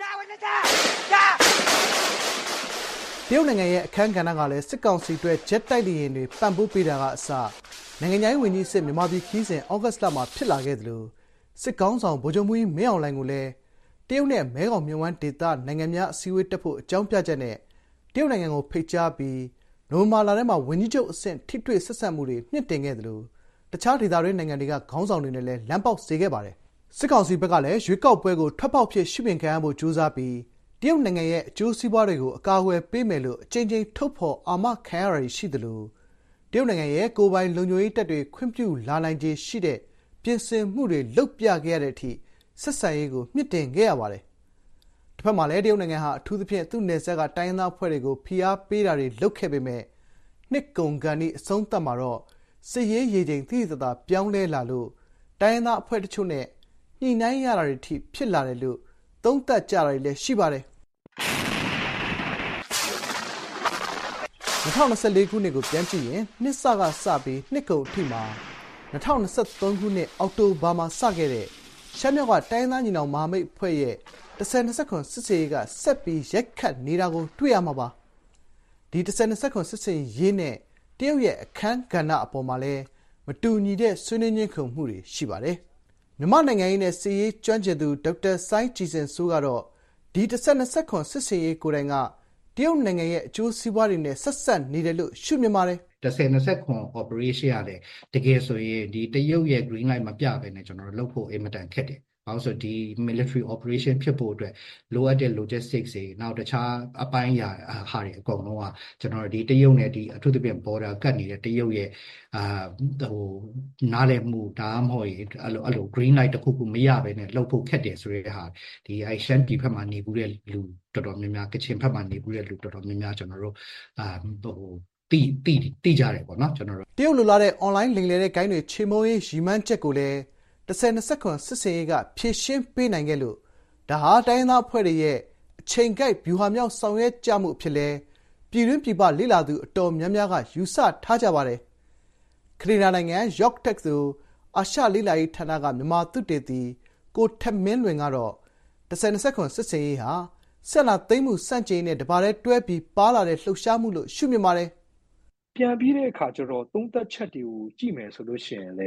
S9: တရုတ်နိုင်ငံရဲ့အခမ်းကဏ္ဍကလည်းစစ်ကောင်စီအတွက်ဂျက်တိုက်လေယာဉ်တွေပံ့ပိုးပေးတာကအစနိုင်ငံခြားရေးဝန်ကြီးစစ်မြန်မာပြည်ခီးစဉ်ဩဂတ်စ်လမှာဖြစ်လာခဲ့သလိုစစ်ကောင်းဆောင်ဗိုလ်ချုပ်မှူးကြီးမင်းအောင်လှိုင်ကိုလည်းတရုတ်နဲ့မဲခေါင်မြစ်ဝှမ်းဒေသနိုင်ငံများအစည်းအဝေးတက်ဖို့အကြောင်းပြချက်နဲ့တရုတ်နိုင်ငံကိုဖိတ်ကြားပြီးနိုဝင်ဘာလထဲမှာဝန်ကြီးချုပ်အဆင့်ထိတွေ့ဆက်ဆံမှုတွေမြင့်တင်ခဲ့သလိုတခြားဒေသတွင်းနိုင်ငံတွေကခေါင်းဆောင်တွေနဲ့လည်းလမ်းပေါက်စေခဲ့ပါတယ်။စစ်ကောင်စီဘက်ကလည်းရွေးကောက်ပွဲကိုထွက်ပေါက်ဖြစ်ရှုမြင်ခံရဖို့ကြိုးစားပြီးတရုတ်နိုင်ငံရဲ့အကျိုးစီးပွားတွေကိုအကာအကွယ်ပေးမယ်လို့အကြိမ်ကြိမ်ထုတ်ဖော်အာမခံရတာရှိသလိုတရုတ်နိုင်ငံရဲ့ကိုယ်ပိုင်လုံခြုံရေးတပ်တွေခွင့်ပြုလာနိုင်ခြေရှိတဲ့ပြင်ဆင်မှုတွေလုပ်ပြခဲ့ရတဲ့အထိဆက်ဆံရေးကိုမြင့်တင်ခဲ့ရပါတယ်။တစ်ဖက်မှာလည်းတရုတ်နိုင်ငံဟာအထူးသဖြင့်သူ့နယ်စပ်ကတိုင်းရင်းသားအဖွဲ့တွေကိုဖိအားပေးတာတွေလုပ်ခဲ့ပေမဲ့နှစ်ကုန်ကန်ဒီအဆုံးသတ်မှာတော့စစ်ရေးရေချိန်သိသိသာပြောင်းလဲလာလို့တိုင်းရင်းသားအဖွဲ့တချို့နဲ့ညှိနှိုင်းရတာတွေထိဖြစ်လာတယ်လို့သုံးသပ်ကြတာတွေလည်းရှိပါတယ်။2024ခုနှစ်ကိုပြန်ကြည့်ရင်နှစ်စကစပြီးနှစ်ကုန်အထိမှာ2023ခုနှစ်အောက်တိုဘာမှာစခဲ့တဲ့ရှမ်းမြောက်ကတိုင်းသားညီနောင်မဟာမိတ်အဖွဲ့ရဲ့1029စစ်စေးကဆက်ပြီးရက်ခတ်နေတာကိုတွေ့ရမှာပါ။ဒီ1029စစ်စေးရေးနဲ့တရုတ်ရဲ့အခမ်းကဏ္ဍအပေါ်မှာလည်းမတူညီတဲ့ဆွေးနွေးညှိခုံမှုတွေရှိပါတယ်။မြန်မာနိုင်ငံရေးနဲ့စစ်ရေးကျွမ်းကျင်သူဒေါက်တာစိုင်းကြည်စင်စိုးကတော့ဒီ1029စစ်စေးရေးကိုယ်တိုင်ကတရုတ်နိုင်ငံရဲ့အကျိုးစီးပွားတွေနဲ့ဆက်ဆက်နေတယ်လို့ရှုမြင်ပါတယ်
S10: 1029 operation ရတယ်တကယ်ဆိုရင်ဒီတရုတ်ရဲ့ green light မပြဘဲနဲ့ကျွန်တော်တို့လုပ်ဖို့အင်မတန်ခက်တယ်။ဘာလို့ဆိုဒီ military operation ဖြစ်ဖို့အတွက်လိုအပ်တဲ့ logistics တွေနောက်တခြားအပိုင်းအရာဟာတွေအကုန်လုံးကကျွန်တော်တို့ဒီတရုတ်နဲ့ဒီအထူးသဖြင့် border ကတ်နေတဲ့တရုတ်ရဲ့နားလည်မှုဒါမှမဟုတ်အဲ့လို green light တစ်ခုခုမရဘဲနဲ့လုပ်ဖို့ခက်တယ်ဆိုတဲ့ဟာဒီရှမ်းပြည်ဘက်မှာနေဘူးတဲ့လူတော်တော်များများကချင်ဘက်မှာနေဘူးတဲ့လူတော်တော်များများကျွန်တော်တို့တိကြတယ်ပေါ့နော်ကျွန်တော်တို့
S9: တရုတ်လိုလာတဲ့ online လိမ်လည်တဲ့ဂိုင်းတွေချေမုံရေးရီမန်းချက်ကိုလည်း1029စစ်စင်ရေးကဖြည့်ရှင်းပေးနိုင်ခဲ့လို့ဒါဟာတိုင်းသားအဖွဲ့တွေရဲ့အချိန်ကိုက်ဗျူဟာမြောက်ဆောင်ရွက်ကြမှုဖြစ်လဲပြည်တွင်းပြည်ပလေ့လာသူအတော်များများကယူဆထားကြပါတယ်ခရီးနာနိုင်ငံ York Tech သို့အာရှလေ့လာရေးဌာနကမြန်မာသုတေသီကိုထက်မင်းလွင်ကတော့1029စစ်စင်ရေးဟာဆက်လာသိမ်းမှုစန့်ကျင်နဲ့တပါးတဲ့တွဲပြီးပါလာတဲ့လှုပ်ရှားမှုလို့ရှုမြင်ပါတယ်
S11: ပြန်ပြီးတဲ့အခါကျတော့သုံးသက်ချက်တွေကိုကြည့်မယ်ဆိုလို့ရှိရင်လည်း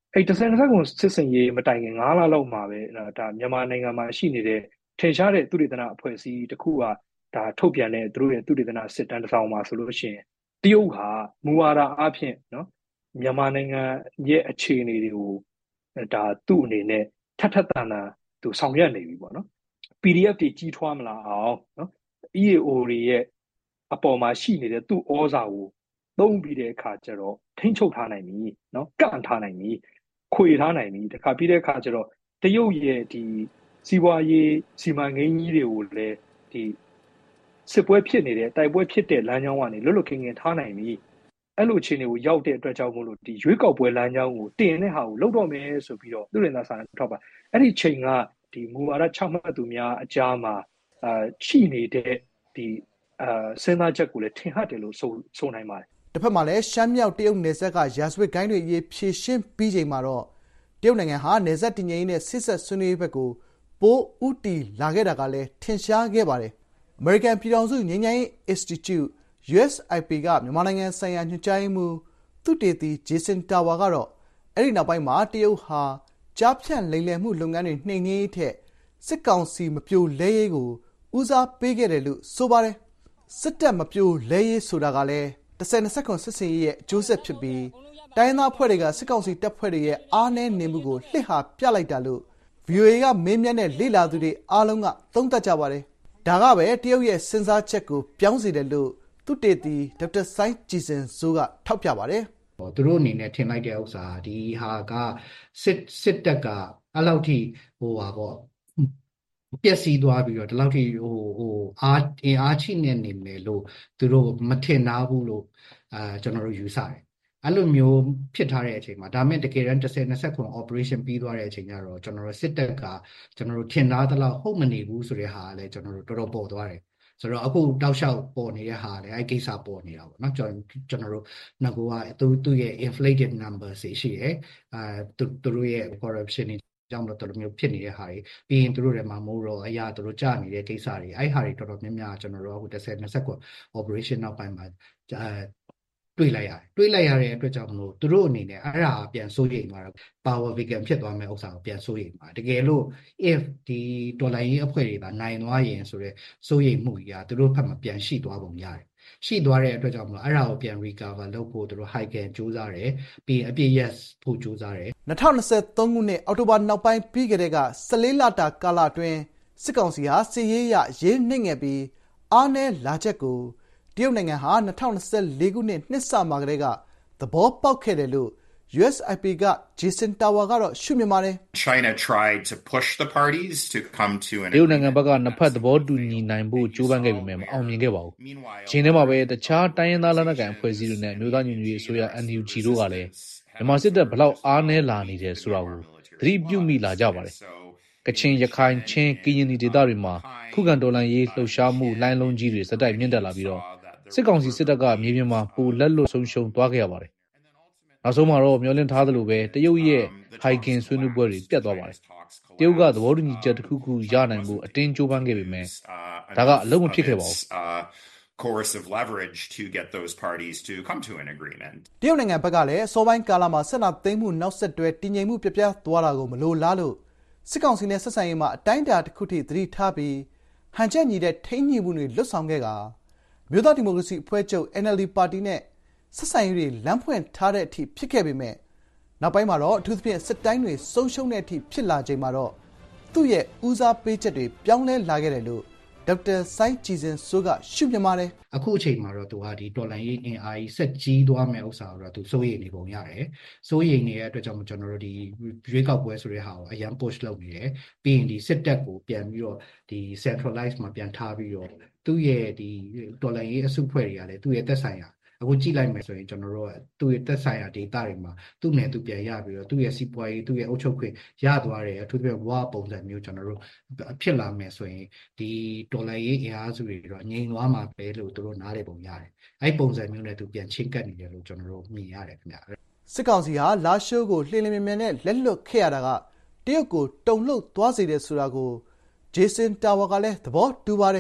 S11: 30 စစ်စင်ရေးမတိုင်ခင်9လလောက်မှာပဲဒါမြန်မာနိုင်ငံမှာရှိနေတဲ့ထင်ရှားတဲ့သုတေသနအဖွဲ့အစည်းတစ်ခုကဒါထုတ်ပြန်တဲ့သူတို့ရဲ့သုတေသနစစ်တမ်းတစ်စောင်မှာဆိုလို့ရှိရင်တရုတ်ဟာမူဝါဒအဖြစ်နော်မြန်မာနိုင်ငံရဲ့အခြေအနေတွေကိုဒါသူ့အနေနဲ့ထပ်တန်တာသူဆောင်ရွက်နေပြီပေါ့နော် PDF တွေကြီးထွားမလာအောင်နော် EAO တွေရဲ့အပေါ်မှာရှိနေတဲ့သူ့ဩဇာကိုသုံးပြီးတဲ့အခါကျတော့ထိန်းချုပ်ထားနိုင်ပြီနော်ကန့်ထားနိုင်ပြီခွေထားနိုင်ပြီတခါပြီးတဲ့အခါကျတော့တရုတ်ရဲ့ဒီစီးပွားရေးစီမံကိန်းကြီးတွေကိုလည်းဒီစစ်ပွဲဖြစ်နေတဲ့တိုက်ပွဲဖြစ်တဲ့လမ်းကြောင်းကနေလွတ်လွတ်ကင်းကင်းထားနိုင်ပြီအဲ့လိုအခြေအနေကိုရောက်တဲ့အတွက်ကြောင့်မို့လို့ဒီရွေးကောက်ပွဲလမ်းကြောင်းကိုတင်တဲ့ဟာကိုလောက်တော့မယ်ဆိုပြီးတော့သူရင်သားစာထောက်ပါအဲ့ဒီချိန်ကဒီမူဝါဒချမှတ်သူများအကြားမှာရှိနေတဲ့ဒီစဉ်းစားချက်ကိုလည်းထင်ဟပ်တယ်လို့ဆိုနိုင်ပါတယ်
S9: တစ်ဖက်မှာလည်းရှမ်းမြောက်တရုတ်နယ်စပ်ကရာဇဝတ်ဂိုင်းတွေအရေးဖြေရှင်းပြီးချိန်မှာတော့တရုတ်နိုင်ငံဟာနယ်စပ်တည်ငြိမ်ရေးနဲ့စစ်ဆက်ဆွေးနွေးရေးဘက်ကိုပိုဥတီလာခဲ့တာကလည်းထင်ရှားခဲ့ပါတယ်။ American ပြည်ထောင်စုငြိမ်းချမ်းရေး Institute USIP ကမြန်မာနိုင်ငံဆိုင်ရာညွှန်ကြားရေးမှူးသုတေသီ Jason Tower ကတော့အဲ့ဒီနောက်ပိုင်းမှာတရုတ်ဟာကြားဖြန့်လိမ်လည်မှုလုပ်ငန်းတွေနှိမ်နင်းရေးထက်စစ်ကောင်စီမပြိုလဲရေးကိုဦးစားပေးခဲ့တယ်လို့ဆိုပါတယ်။စစ်တပ်မပြိုလဲရေးဆိုတာကလည်း1029စစ်စင်ရေးရဲ့အကျိုးဆက်ဖြစ်ပြီးတိုင်းသားဖွဲ့တွေကစစ်ကောင်စီတပ်ဖွဲ့တွေရဲ့အားနည်းနေမှုကိုလှစ်ဟာပြလိုက်တာလို့ VOA ကမေးမြန်းတဲ့လေ့လာသူတွေအားလုံးကသုံးသပ်ကြပါတယ်။ဒါကပဲတရုတ်ရဲ့စဉ်းစားချက်ကိုပြောင်းစေတယ်လို့သုတေသီဒေါက်တာစိုင်းကြည်စင်စိုးကထောက်ပြပါတယ်
S10: ။သူတို့အနေနဲ့ထင်လိုက်တဲ့ဥစ္စာဒီဟာကစစ်တပ်ကအဲ့လောက်ထိပါပေါ့ပျက်စီးသွားပြီးတော့ဒီလောက်ထိအင်အားချိနေနေမယ်လို့သူတို့မထင်သားဘူးလို့ကျွန်တော်တို့ယူဆတယ်အဲ့လိုမျိုးဖြစ်ထားတဲ့အချိန်မှာဒါမဲ့တကယ်တမ်း1029 operation ပြီးသွားတဲ့အချိန်ကျတော့ကျွန်တော်တို့စစ်တပ်ကကျွန်တော်တို့ထင်သားသလောက်ဟုတ်မနေဘူးဆိုတဲ့ဟာကလည်းကျွန်တော်တို့တော်တော်ပေါ်သွားတယ်ဆိုတော့အခုတောက်လျှောက်ပေါ်နေတဲ့ဟာလည်းအဲ့ကိစ္စပေါ်နေတာပေါ့နော်ကျွန်တော်တို့ငါကသူ့ရဲ့ inflated numbers ရှိတယ်သူတို့ရဲ့ corruption ကြောင့်တော့တော်တော်မျိုးဖြစ်နေတဲ့ဟာတွေပြီးရင်သူတို့တွေမှာမိုးတော့အရာသူတို့ကြာနေတဲ့ကိစ္စတွေအဲ့ဟာတွေတော်တော်များများကျွန်တော်တို့အခု1029 operation နောက်ပိုင်းမှာတွေးလိုက်ရတဲ့အတွက်ကြောင့်မလို့သူတို့အနေနဲ့အဲ့ဒါပြန်စိုးရိမ်သွားတော့ power vacuum ဖြစ်သွားမယ့်ဥစ္စာကိုပြန်စိုးရိမ်သွားတကယ်လို့ if ဒီဒေါ်လာရေးအဖွဲ့တွေကနိုင်သွားရင်ဆိုတော့စိုးရိမ်မှုကြီးကသူတို့ဘက်မှာပြန်ရှိသွားပုံရတယ်ရှိသွားတဲ့အတွက်ကြောင့်မလို့အဲ့ဒါကိုပြန် recover လုပ်ဖို့သူတို့ high can စူးစမ်းတယ်ပြီးအပြည့် yes ဖို့စူးစမ်းတယ်
S9: 2023ခုနှစ်အောက်တိုဘာနောက်ပိုင်းပြီးကြတဲ့က14လတာကာလအတွင်းစစ်ကောင်စီဟာစစ်ရေးရရေးနှိမ့်ငယ်ပြီးအားနည်းလာချက်ကိုတရုတ်နိုင်ငံဟာ2024ခုနှစ်နှစ်စမှာကတည်းကသဘောပေါက်ခဲ့တယ်လို့ USIP က Jason Tower ကတော့ရှုမြင်ပါတယ်
S12: China tried to push the parties to come to an
S6: တရုတ်နိုင်ငံဘက်ကနှစ်ဖက်သဘောတူညီနိုင်ဖို့ကြိုးပမ်းခဲ့ပေမဲ့မအောင်မြင်ခဲ့ပါဘူး။ချိန်ထဲမှာပဲတခြားတိုင်းရင်းသားလက်နက်ကိုင်အဖွဲ့အစည်းတွေနဲ့မျိုးသားညီညွတ်ရေးအစိုးရ NUG တို့ကလည်းမြန်မာစစ်တပ်ဘလောက်အားနည်းလာနေတယ်ဆိုတာကိုသတိပြုမိလာကြပါတယ်။ကချင်ရခိုင်ချင်းကရင်ဒေသတွေမှာခုခံတော်လှန်ရေးလှုပ်ရှားမှုလိုင်းလုံးကြီးတွေစတိုက်မြင့်တက်လာပြီးတော့စစ်ကောင်စီစစ်တပ်ကမြေပြင်မှာပိုလက်လွတ်ဆုံးရှုံးသွားခဲ့ရပါတယ်။နောက်ဆုံးမှာတော့မျောလင့်ထားသလိုပဲတရုတ်ရဲ့ဟိုင်ကင်ဆွေးနွေးပွဲတွေပြတ်သွားပါတယ်။တရုတ်ကသဘောတူညီချက်တစ်ခုခုရနိုင်ဖို့အတင်းကြိုးပမ်းခဲ့ပေမဲ့ဒါကအလုံးမဖြစ်ခဲ့ပါဘူး။
S12: coercive leverage to get those parties to come to an agreement
S9: တရုတ်နိုင်ငံဘက်ကလည်းအစောပိုင်းကာလမှာဆက်နာသိမ်းမှုနောက်ဆက်တွဲတည်ငြိမ်မှုပြပြသွားတာကိုမလိုလားလို့စစ်ကောင်စီနဲ့ဆက်ဆံရေးမှာအတိုင်းအတာတစ်ခုထိသတိထားပြီးဟန်ချက်ညီတဲ့ထိန်းညှိမှုတွေလွတ်ဆောင်ခဲ့ကမြို့သားဒီမိုကရေစီအဖွဲ့ချုပ် NLD ပါတီနဲ့ဆက်ဆံရေးတွေလမ်းဖွင့်ထားတဲ့အထိဖြစ်ခဲ့ပေမဲ့နောက်ပိုင်းမှာတော့အထူးသဖြင့်စစ်တိုင်းတွေဆုံးရှုံးတဲ့အထိဖြစ်လာချိန်မှာတော့သူ့ရဲ့ဦးစားပေးချက်တွေပြောင်းလဲလာခဲ့တယ်လို့ဒေါက်တာစိုင်းကြည်စင်စိုးကရှုမြင်ပါတယ်
S10: အခုအချိန်မှာတော့သူဟာဒီဒေါ်လာရေးအင်အားကြီးဆက်ကြီးသွားမယ်ဥစ္စာတော့သူစိုးရိမ်နေပုံရတယ်စိုးရိမ်နေတဲ့အတွက်ကြောင့်ကျွန်တော်တို့ဒီရွေးကောက်ပွဲဆိုတဲ့ဟာကိုအရန် push လုပ်နေတယ်ပြီးရင်ဒီစစ်တပ်ကိုပြန်ပြီးတော့ဒီ centralize မှာပြန်ထားပြီးတော့သူ့ရဲ့ဒီဒေါ်လာရေးအစုအဖွဲ့တွေကလည်းသူ့ရဲ့သက်ဆိုင်ရာအခုကြည့်လိုက်မယ်ဆိုရင်ကျွန်တော်တို့ကသူ့ရဲ့သက်ဆိုင်ရာ data တွေမှာသူ့နယ်သူပြန်ရပြီးတော့သူ့ရဲ့စီးပွားရေးသူ့ရဲ့အုပ်ချုပ်ခွင့်ရသွားတယ်အထူးသဖြင့်ဝါပုံစံမျိုးကျွန်တော်တို့ဖြစ်လာမယ်ဆိုရင်ဒီဒေါ်လာရေးအင်အားစုတွေတော့ငြိမ်သွားမှာပဲလို့သူတို့နားလည်ပုံရတယ်အဲ့ပုံစံမျိုးနဲ့သူပြန်ချင်းကပ်နေတယ်လို့ကျွန်တော်တို့မြင်ရတယ်ခင်ဗျာ
S9: စစ်ကောင်စီဟာလာရှိုးကိုလှင်လင်းမြန်မြန်နဲ့လက်လွတ်ခဲ့ရတာကတရုတ်ကိုတုံ့လှုပ်သွားစေတယ်ဆိုတာကို Jason Tower ကလည်းသဘောတူပါတယ်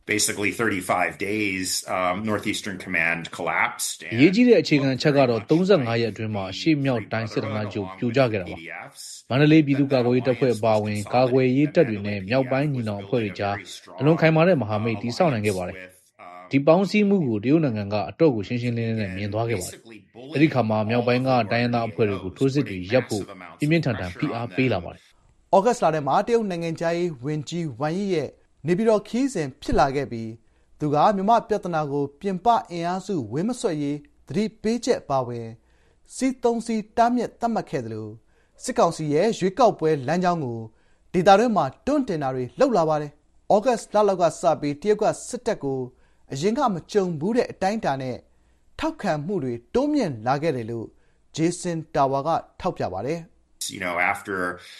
S12: basically 35 days, Northeastern Command collapsed.
S13: အရေးကြီးတဲ့အခြေခံအချက်ကတော့35ရက်အတွင်းမှာအရှိမြောက်တိုင်းစစ်ဌာနချုပ်ပြိုကျခဲ့တာပါ။မန္တလေးပြည်သူ့ကာကွယ်ရေးတပ်ဖွဲ့အပါအဝင်ကာကွယ်ရေးတပ်တွေနဲ့မြောက်ပိုင်းညီနောင်အဖွဲ့တွေကြားအလွန်ခိုင်မာတဲ့မဟာမိတ်တည်ဆောက်နိုင်ခဲ့ပါတယ်။ဒီပေါင်းစည်းမှုကိုတရုတ်နိုင်ငံကအတော့ကိုရှင်းရှင်းလင်းလင်းနဲ့မြင်သွားခဲ့ပါတယ်။အဲဒီခါမှာမြောက်ပိုင်းကတိုင်းရင်းသားအဖွဲ့တွေကိုထိုးစစ်တွေရပ်ဖို့ပြင်းပြင်းထန်ထန်ဖိအားပေးလာပါတယ်
S9: ။ဩဂတ်လထဲမှာတရုတ်နိုင်ငံသားရေးဝန်ကြီးဝမ်ယီရဲ့နေပြည်တော်ခီးစဉ်ဖြစ်လာခဲ့ပြီးသူကမြန်မာပြဿနာကိုပြင်ပအင်အားစုဝင်းမဆွတ်ရေးသတိပေးချက်ပါဝင်စီသုံးစီတားမြစ်သတ်မှတ်ခဲ့တယ်လို့စစ်ကောင်စီရဲ့ရွေးကောက်ပွဲလမ်းကြောင်းကိုဒေသတွင်းမှာတွန်းတင်တာတွေလှုပ်လာပါတယ်။ဩဂတ်လလောက်ကစပြီးတရုတ်ကစစ်တပ်ကိုအရင်ကမကြုံဘူးတဲ့အတိုင်းအတာနဲ့ထောက်ခံမှုတွေတိုးမြင့်လာခဲ့တယ်လို့ဂျေဆင်တာဝါကထောက်ပြပါတယ်။
S12: after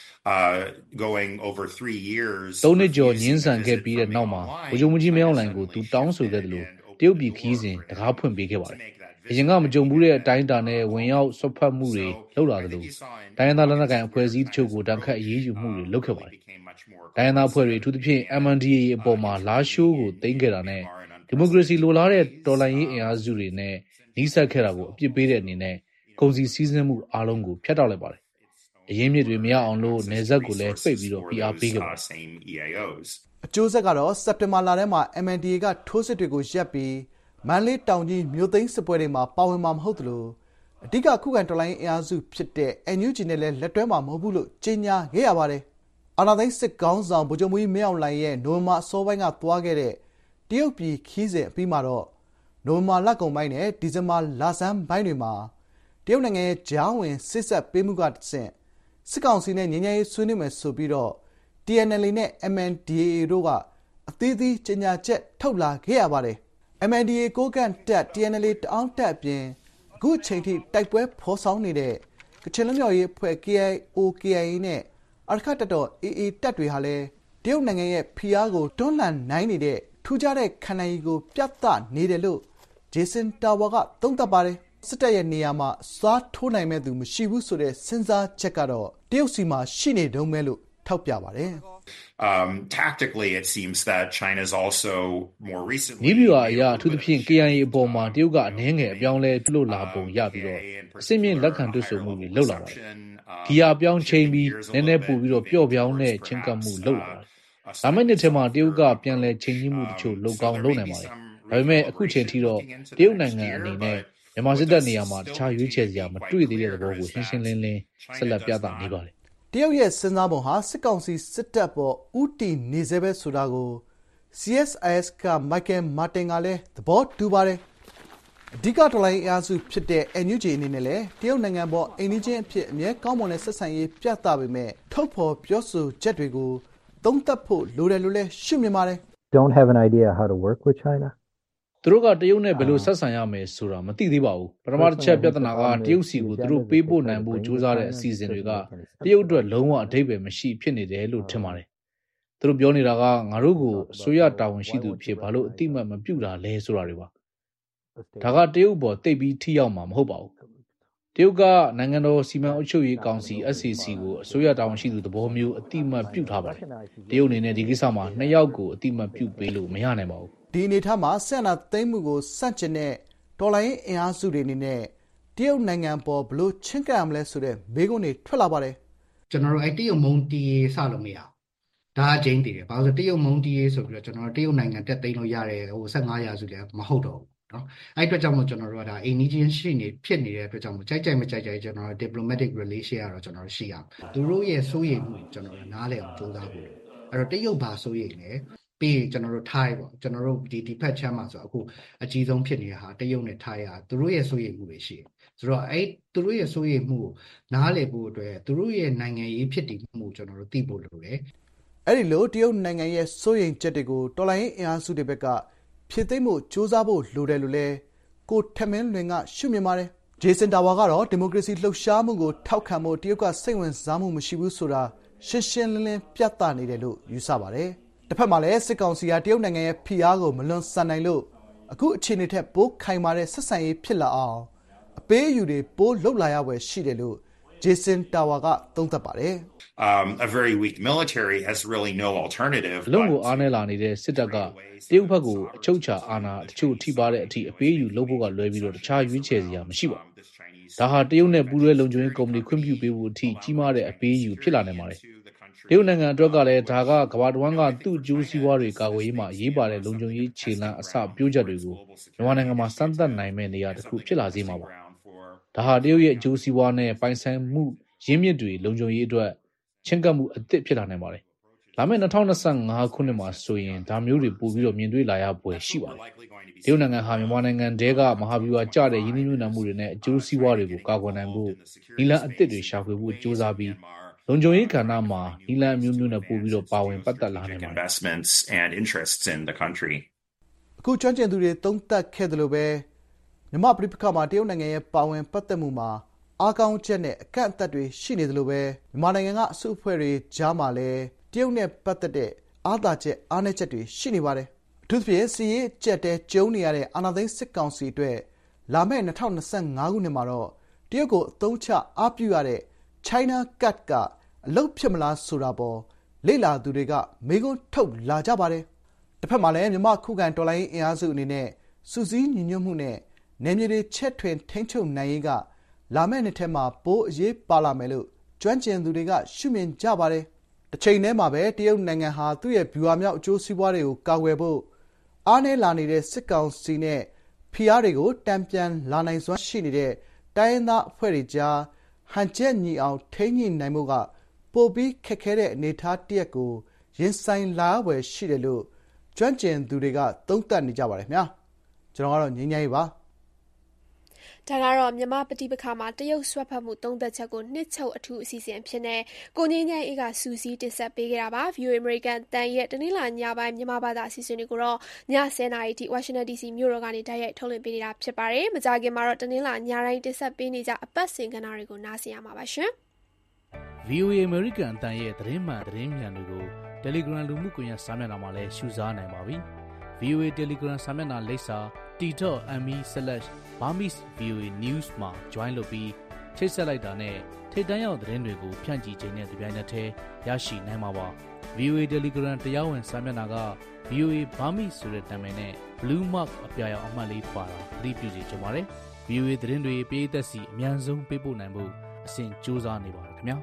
S12: going over 3 years
S13: 3နှစ်ကျော်ညှင်းဆန်ခဲ့ပြီးတဲ့နောက်မှာဗိုလ်ချုပ်မှူးကြီးမင်းအောင်လှိုင်ကိုသူတောင်းဆိုခဲ့တယ်လို့တရုတ်ပြည်ခီးစဉ်တကားဖွင့်ပေးခဲ့ပါတယ်။အရင်ကမကြုံဘူးတဲ့အတိုင်းအတာနဲ့ဝင်ရောက်ဆွတ်ဖက်မှုတွေလုပ်လာတယ်လို့တိုင်းရင်းသားလက်နက်ကိုင်အဖွဲ့အစည်းတချို့ကိုတန်ခတ်အရေးယူမှုတွေလုပ်ခဲ့ပါတယ်။တိုင်းရင်းသားအဖွဲ့တွေအထူးသဖြင့် MNDAA အပေါ်မှာလားရှိုးကိုသိမ်းခဲ့တာနဲ့ဒီမိုကရေစီလိုလားတဲ့တော်လှန်ရေးအင်အားစုတွေနဲ့နှိစက်ခဲ့တာကိုအပြစ်ပေးတဲ့အနေနဲ့ကုန်စည်စည်းစိမ်မှုအားလုံးကိုဖျက်တောက်လိုက်ပါတယ်။အရင်းမြစ်တွေမရအောင်လို့နယ်စပ်ကိုလည်းပိတ်ပြီးတော့ဖိအားပေးခဲ့ပါတယ်
S9: ။အကျိုးဆက်ကတော့စက်တင်ဘာလထဲမှာ MNDAA ကထိုးစစ်တွေကိုရပ်ပြီးမန္တလေးတောင်ကြီးမြို့သိမ်းစစ်ပွဲတွေမှာပါဝင်မှာမဟုတ်သလိုအဓိကခုခံတော်လှန်ရေးအင်အားစုဖြစ်တဲ့ NUG နဲ့လည်းလက်တွဲမှာမဟုတ်ဘူးလို့ကြေညာခဲ့ရပါတယ်။အာဏာသိမ်းစစ်ကောင်းဆောင်ဗိုလ်ချုပ်မှူးကြီးမင်းအောင်လှိုင်ရဲ့နိုဝင်ဘာအစောပိုင်းကသွားခဲ့တဲ့တရုတ်ပြည်ခီးစဉ်အပြီးမှာတော့နိုဝင်ဘာလကုန်ပိုင်းနဲ့ဒီဇင်ဘာလဆန်းပိုင်းတွေမှာတရုတ်နိုင်ငံရဲ့ကြားဝင်စစ်ဆက်ပေးမှုကတဆင့်စစ်ကောင်စီနဲ့ငြိမ်းချမ်းရေးဆွေးနွေးမယ်ဆိုပြီးတော့ TNLA နဲ့ MNDAA တို့ကအသီးသီးကြေညာချက်ထုတ်လာခဲ့ရပါတယ်။ MNDAA ကိုကန့်တပ် TNLA တအောင်းတပ်အပြင်အခုအချိန်ထိတိုက်ပွဲဖော်ဆောင်နေတဲ့ကချင်လွတ်မြောက်ရေးအဖွဲ့ KIO KIA နဲ့အာရက္ခတပ်တော် AA တပ်တွေဟာလည်းတရုတ်နိုင်ငံရဲ့ဖိအားကိုတွန်းလှန်နိုင်နေတဲ့ထူးခြားတဲ့ခံနိုင်ရည်ကိုပြသနေတယ်လို့ဂျေဆင်တာဝါကသုံးသပ်ပါတယ်။စစ်တပ်ရဲ့နေရာမှာစားထိုးနိုင်မဲ့သူမရှိဘူးဆိုတဲ့စဉ်းစားချက်ကတော့တရုတ်စီမှာရှိနေတုန်းပဲလို့ထောက်ပြပါတယ်
S12: ။ Tactically it seems that China's also more recently
S13: နေပြည်တော်အရာအထူးသဖြင့် KIA အပေါ်မှာတရုတ်ကအနှင်းငယ်အပြောင်းလဲပြုလုပ်လာပုံရပြီးတော့အစစ်မြင့်လက်ခံတွေ့ဆုံမှုတွေလုပ်လာပါတယ်။ဂီယာပြောင်းချိန်ပြီးနည်းနည်းပို့ပြီးတော့ပျော့ပြောင်းတဲ့ချင်းကပ်မှုလုပ်လာပါတယ်။ဒါမဲ့နှစ်ထဲမှာတရုတ်ကပြန်လဲချိန်ကြီးမှုတချို့လုပ်ကောင်းလုပ်နိုင်ပါတယ်။ဒါပေမဲ့အခုချိန်ထိတော့တရုတ်နိုင်ငံအနေနဲ့မြန်မာစစ်တပ်နေရာမှာတခြားရွေးချယ်စရာမတွေ့သေးတဲ့သဘောကိုရှင်းရှင်းလင်းလင်းဆက်လက်ပြသနေပါတယ်
S9: ။တရုတ်ရဲ့စဉ်းစားပုံဟာစစ်ကောင်စီစစ်တပ်ပေါ်ဥတီနေစေပဲဆိုတာကို CSIS ကမိုက်ကယ်မာတင်ကလည်းသဘောတူပါတယ်။အဓိကတော်လှန်ရေးအင်အားစုဖြစ်တဲ့ NUG အနေနဲ့လည်းတရုတ်နိုင်ငံပေါ်အိမ်နီးချင်းအဖြစ်အမြဲကောင်းမွန်တဲ့ဆက်ဆံရေးပြသပေမဲ့ထုတ်ဖော်ပြောဆိုချက်တွေကိုသုံးသပ်ဖို့လိုတယ်လို့လည်းရှုမြင်ပါတယ်။
S14: Don't have an idea how to work with China.
S13: သူတို့ကတရုတ်နဲ့ဘယ်လိုဆက်ဆံရမယ်ဆိုတာမသိသေးပါဘူးပထမတစ်ချက်ပြဿနာကတရုတ်စီကိုသူတို့ပေးပို့နိုင်ဖို့ကြိုးစားတဲ့အစီအစဉ်တွေကတရုတ်အတွက်လုံးဝအဓိပ္ပာယ်မရှိဖြစ်နေတယ်လို့ထင်ပါတယ်သူတို့ပြောနေတာကငါတို့ကိုအစိုးရတာဝန်ရှိသူဖြစ်ဘာလို့အတိမတ်မပြုတာလဲဆိုတာတွေပါဒါကတရုတ်ပေါ်တိတ်ပြီးထိရောက်မှာမဟုတ်ပါဘူးတရုတ်ကနိုင်ငံတော်စီမံအုပ်ချုပ်ရေးကောင်စီ SCC ကိုအစိုးရတာဝန်ရှိသူသဘောမျိုးအတိမတ်ပြုထားပါတယ်တရုတ်အနေနဲ့ဒီကိစ္စမှာ2ယောက်ကိုအတိမတ်ပြုပေးလို့မရနိုင်ပါဘူး
S9: ဒီအနေထားမှာဆက်နာသိမ်းမှုကိုစန့်ကျင်တဲ့တော်လိုင်းအင်အားစုတွေအနေနဲ့တရုတ်နိုင်ငံပေါ်ဘလို့ချင်းကပ်ရမလဲဆိုတဲ့မေးခွန်းတွေထွက်လာပါတယ်
S10: ကျွန်တော်တို့တရုတ်မုံတီးစလို့မရဒါအချင်းတည်တယ်ဘာလို့တရုတ်မုံတီးဆိုပြီးတော့ကျွန်တော်တို့တရုတ်နိုင်ငံတက်သိမ်းလို့ရတယ်ဟို15ရာစုလည်းမဟုတ်တော့ဘူးเนาะအဲ့အတွက်ကြောင့်မို့ကျွန်တော်တို့ကဒါအိမ်နီးချင်းရှိနေဖြစ်နေတဲ့အတွက်ကြောင့်မို့ကြိုက်ကြိုက်မကြိုက်ကြိုက်ကျွန်တော်တို့ diplomatic relation ကတော့ကျွန်တော်တို့ရှိရအောင်သူတို့ရဲ့စိုးရိမ်မှုကျွန်တော်တို့နားလည်အောင်ကြိုးစားဖို့အဲ့တော့တရုတ်ဘာစိုးရိမ်လဲပြီးကျွန်တော်တို့ထိုင်းပေါ့ကျွန်တော်တို့ဒီဖက်ချမ်းမှာဆိုအခုအကြီးဆုံးဖြစ်နေတဲ့ဟာတရုတ်နဲ့ထိုင်းဟာသူတို့ရဲ့စိုးရိမ်မှုတွေရှိတယ်ဆိုတော့အဲ့သူတို့ရဲ့စိုးရိမ်မှုကိုနားလည်ဖို့အတွက်သူတို့ရဲ့နိုင်ငံရေးဖြစ်တည်မှုကျွန်တော်တို့သိဖို့လိုတယ်
S9: အဲ့ဒီလိုတရုတ်နိုင်ငံရဲ့စိုးရိမ်ချက်တွေကိုတော်လိုင်းအင်အားစုတွေဘက်ကဖြစ်သိမ်းမှုစူးစမ်းဖို့လိုတယ်လို့လဲကိုထမင်းလွင်ကရှုမြင်ပါတယ်ဂျေဆင်တာဝါကတော့ဒီမိုကရေစီလှုပ်ရှားမှုကိုထောက်ခံဖို့တရုတ်ကစိတ်ဝင်စားမှုမရှိဘူးဆိုတာရှင်းရှင်းလင်းလင်းပြသနေတယ်လို့ယူဆပါတယ်တစ်ဖက်မှာလည်းစစ်ကောင်စီကတရုတ်နိုင်ငံရဲ့ဖိအားကိုမလွန်ဆန်နိုင်လို့အခုအခြေအနေထက်ပိုခိုင်မာတဲ့ဆက်ဆံရေးဖြစ်လာအောင်အပေးအယူတွေပိုလှုပ်လာရဝယ်ရှိတယ်လို့ Jason Tower ကသုံးသပ်ပါတယ်
S12: A very weak military has really no alternative
S13: အလုံးကိုအားနည်းလာနေတဲ့စစ်တပ်ကတရုတ်ဘက်ကိုအချုပ်ချာအာဏာတချို့ထိပါတဲ့အထိအပေးယူလုပ်ဖို့ကလွဲပြီးတော့တခြားရွေးချယ်စရာမရှိပါဘူး။ဒါဟာတရုတ်နဲ့ပူးတွဲလုံခြုံရေးကုမ္ပဏီခွင့်ပြုပေးဖို့အထိကြီးမားတဲ့အပေးယူဖြစ်လာနိုင်ပါတယ်။တရုတ်နိုင်ငံအတွက်ကလည်းဒါကကမ္ဘာတစ်ဝန်းကသူ့အကျိုးစီးပွားတွေကာကွယ်ရေးမှာအရေးပါတဲ့လုံခြုံရေးခြေလှမ်းအစပြိုးချက်တွေကိုမြန်မာနိုင်ငံမှာစမ်းသပ်နိုင်မဲ့နေရာတစ်ခုဖြစ်လာစေမှာပါ။ဒါဟာတရုတ်ရဲ့အကျိုးစီးပွားနဲ့ပိုင်ဆိုင်မှုရင်းမြစ်တွေလုံခြုံရေးအတွက်ချင်းကပ်မှုအသစ်ဖြစ်လာနိုင်ပါတယ်။လာမယ့်2025ခုနှစ်မှာဆိုရင်ဒါမျိုးတွေပို့ပြီးတော့မြင်တွေ့လာရပွဲရှိပါတယ်။တရုတ်နိုင်ငံဟာမြန်မာနိုင်ငံတဲကမဟာဗျူဟာကျတဲ့ရင်းနှီးမြှုပ်နှံမှုတွေနဲ့အကျိုးစီးပွားတွေကိုကာကွယ်နိုင်ဖို့နီလန်အသစ်တွေရှာဖွေဖို့ကြိုးစားပြီးလုံခြုံရေးကဏ္ဍမှာနီလန်အမျိုးမျိုးနဲ့ပို့ပြီးတော့ပါဝင်ပတ်သက်လာနိုင်ပါတယ်
S12: investments and interests in the country
S9: အခုကျွမ်းကျင်သူတွေသုံးသပ်ခဲ့တယ်လို့ပဲမြန်မာပြည်ပခါမှာတရုတ်နိုင်ငံရဲ့ပါဝင်ပတ်သက်မှုမှာအားကောင်းချက်နဲ့အကန့်အသတ်တွေရှိနေတယ်လို့ပဲမြန်မာနိုင်ငံကအစုအဖွဲ့တွေကြားမှာလည်းတရုတ်နဲ့ပတ်သက်တဲ့အားသာချက်အားနည်းချက်တွေရှိနေပါတယ်အထူးသဖြင့်စီးရေးကြက်တဲကျုံနေရတဲ့အာဏာသိမ်းစစ်ကောင်စီအတွက်လာမယ့်2025ခုနှစ်မှာတော့တရုတ်ကိုအသုံးချအားပြုရတဲ့ China Cut ကအလုပ်ဖြစ်မလားဆိုတာပေါ်လေ့လာသူတွေကမေးခွန်းထုတ်လာကြပါတယ်တစ်ဖက်မှာလည်းမြန်မာခုခံတော်လှန်ရေးအင်အားစုအနေနဲ့စူးစီးညီညွတ်မှုနဲ့နယ်မြေတွေချက်ထွင်ထိန်းချုပ်နိုင်ရေးကလာမယ့်နှစ်ထဲမှာပိုးအရေးပါလာမယ်လို့ကျွမ်းကျင်သူတွေကရှုမြင်ကြပါတယ်တစ်ချိန်တည်းမှာပဲတရုတ်နိုင်ငံဟာသူ့ရဲ့ဗျူဟာမြောက်အကျိုးစီးပွားတွေကိုကာကွယ်ဖို့အားနည်းလာနေတဲ့စစ်ကောင်စီနဲ့ဖိအားတွေကိုတံပြန်လာနိုင်စွမ်းရှိနေတဲ့တိုင်းရင်းသားအဖွဲ့တွေကြားဟန်ချက်ညီအောင်ထိန်းညှိနိုင်မှုကပိုပြီးခက်ခဲတဲ့အနေအထားတစ်ရပ်ကိုရင်ဆိုင်လာရပွဲရှိတယ်လို့ကျွမ်းကျင်သူတွေကသုံးသပ်နေကြပါတယ်ခင်ဗျာကျွန်တော်ကတော့ငြိမ်းချမ်းရေးပါ
S2: ဒါကတော့မြန်မာပဋိပက္ခမှာတရုတ်ဆွတ်ဖက်မှုသုံးသက်ချက်ကိုနှစ်ချုပ်အထူးအစီအစဉ်ဖြစ်နေကိုငင်းချိုင်းအေးကစူးစီးတင်ဆက်ပေးခဲ့တာပါ VOA American တန်ရဲ့တနင်္လာညပိုင်းမြန်မာဘာသာအစီအစဉ်တွေကိုတော့ည10:00 နာရီထိ Washington DC မြို့တော်ကနေတိုက်ရိုက်ထုတ်လွှင့်ပေးနေတာဖြစ်ပါတယ်မကြာခင်မှာတော့တနင်္လာညတိုင်းတင်ဆက်ပေးနေကြအပတ်စဉ်ကဏ္ဍတွေကိုနားဆင်ရမှာပါရှင်
S6: VOA American အတန်ရဲ့သတင်းမှန်သတင်းမြန်တွေကို Telegram လူမှုကွန်ရက်စာမျက်နှာမှာလည်းရှုစားနိုင်ပါပြီ VOA Telegram စာမျက်နှာလိပ်စာ t.me/Burmese VOA News မှာ join လုပ်ပြီးချိတ်ဆက်လိုက်တာနဲ့ထိပ်တန်းရောက်သတင်းတွေကိုဖြန့်ကြည့်ခြင်းနဲ့တပြိုင်နက်တည်းရရှိနိုင်မှာပါ VOA Telegram တရားဝင်စာမျက်နှာက VOA Burmese ဆိုတဲ့နာမည်နဲ့ Blue Mark အပြာရောင်အမှတ်လေးပါတာသတိပြုစီကြပါရစေ VOA သတင်းတွေပေးသက်စီအများဆုံးပေးပို့နိုင်ဖို့အစဉ်ကြိုးစားနေပါတယ်ခင်ဗျာ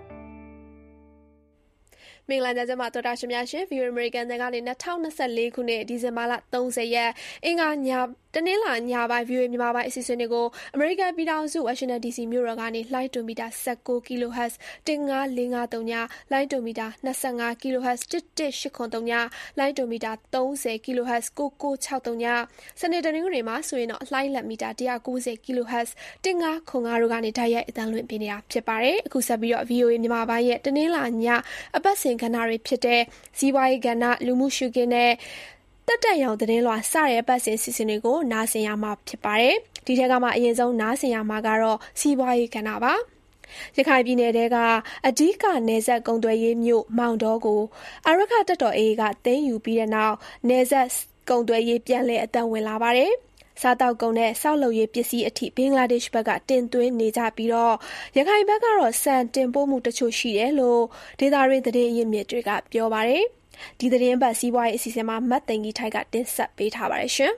S2: မင်္ဂလာညချမ်းပါတော်တာရှင်များရှင် VOA American ကနေ2024ခုနှစ်ဒီဇင်ဘာလ30ရက်အင်္ဂါညတနင်္လာညပိုင်း VOA မြန်မာပိုင်းအစီအစဉ်တွေကို American ပြည်ထောင်စု Washington DC မြို့တော်ကနေလှိုင်းတူမီတာ19 kHz 15453ညလှိုင်းတူမီတာ25 kHz 11883ညလှိုင်းတူမီတာ30 kHz 9963ညစနေတနင်္ဂနွေမှာဆိုရင်တော့လှိုင်းလက်မီတာ190 kHz 1505တို့ကနေတိုက်ရိုက်အသံလွှင့်ပေးနေတာဖြစ်ပါတယ်အခုဆက်ပြီးတော့ VOA မြန်မာပိုင်းရဲ့တနင်္လာညအပတ်စဉ်ကဏ္ဍတွေဖြစ်တဲ့ဇီဝရေးကဏ္ဍလူမှုရှုခင်းနဲ့တက်တက်ရောင်သတင်းလွှာစတဲ့အပတ်စဉ်စီစဉ်တွေကိုနားဆင်ရမှာဖြစ်ပါတယ်ဒီထက်ကမှအရင်ဆုံးနားဆင်ရမှာကတော့ဇီဝရေးကဏ္ဍပါရခိုင်ပြည်နယ်တဲကအဓိကနယ်စပ်ကုန်းသွယ်ရေးမြို့မောင်တောကိုအာရခတပ်တော် AA ကသိမ်းယူပြီးတဲ့နောက်နယ်စပ်ကုန်းသွယ်ရေးပြန်လည်အသက်ဝင်လာပါတယ်စားတောက်ကုန်နဲ့ဆောက်လုပ်ရေးပစ္စည်းအထိဘင်္ဂလားဒေ့ရှ်ဘက်ကတင်သွင်းနေကြပြီးတော့ရခိုင်ဘက်ကတော့စံတင်ပို့မှုတချို့ရှိတယ်လို့ဒေသရင်းသတင်းရင်းမြစ်တွေကပြောပါတယ်ဒီသတင်းပတ်စီးပွားရေးအစီအစဉ်မှာမတ်သိန်ကြီးထိုက်ကတင်ဆက်ပေးထားပါတယ်ရှင်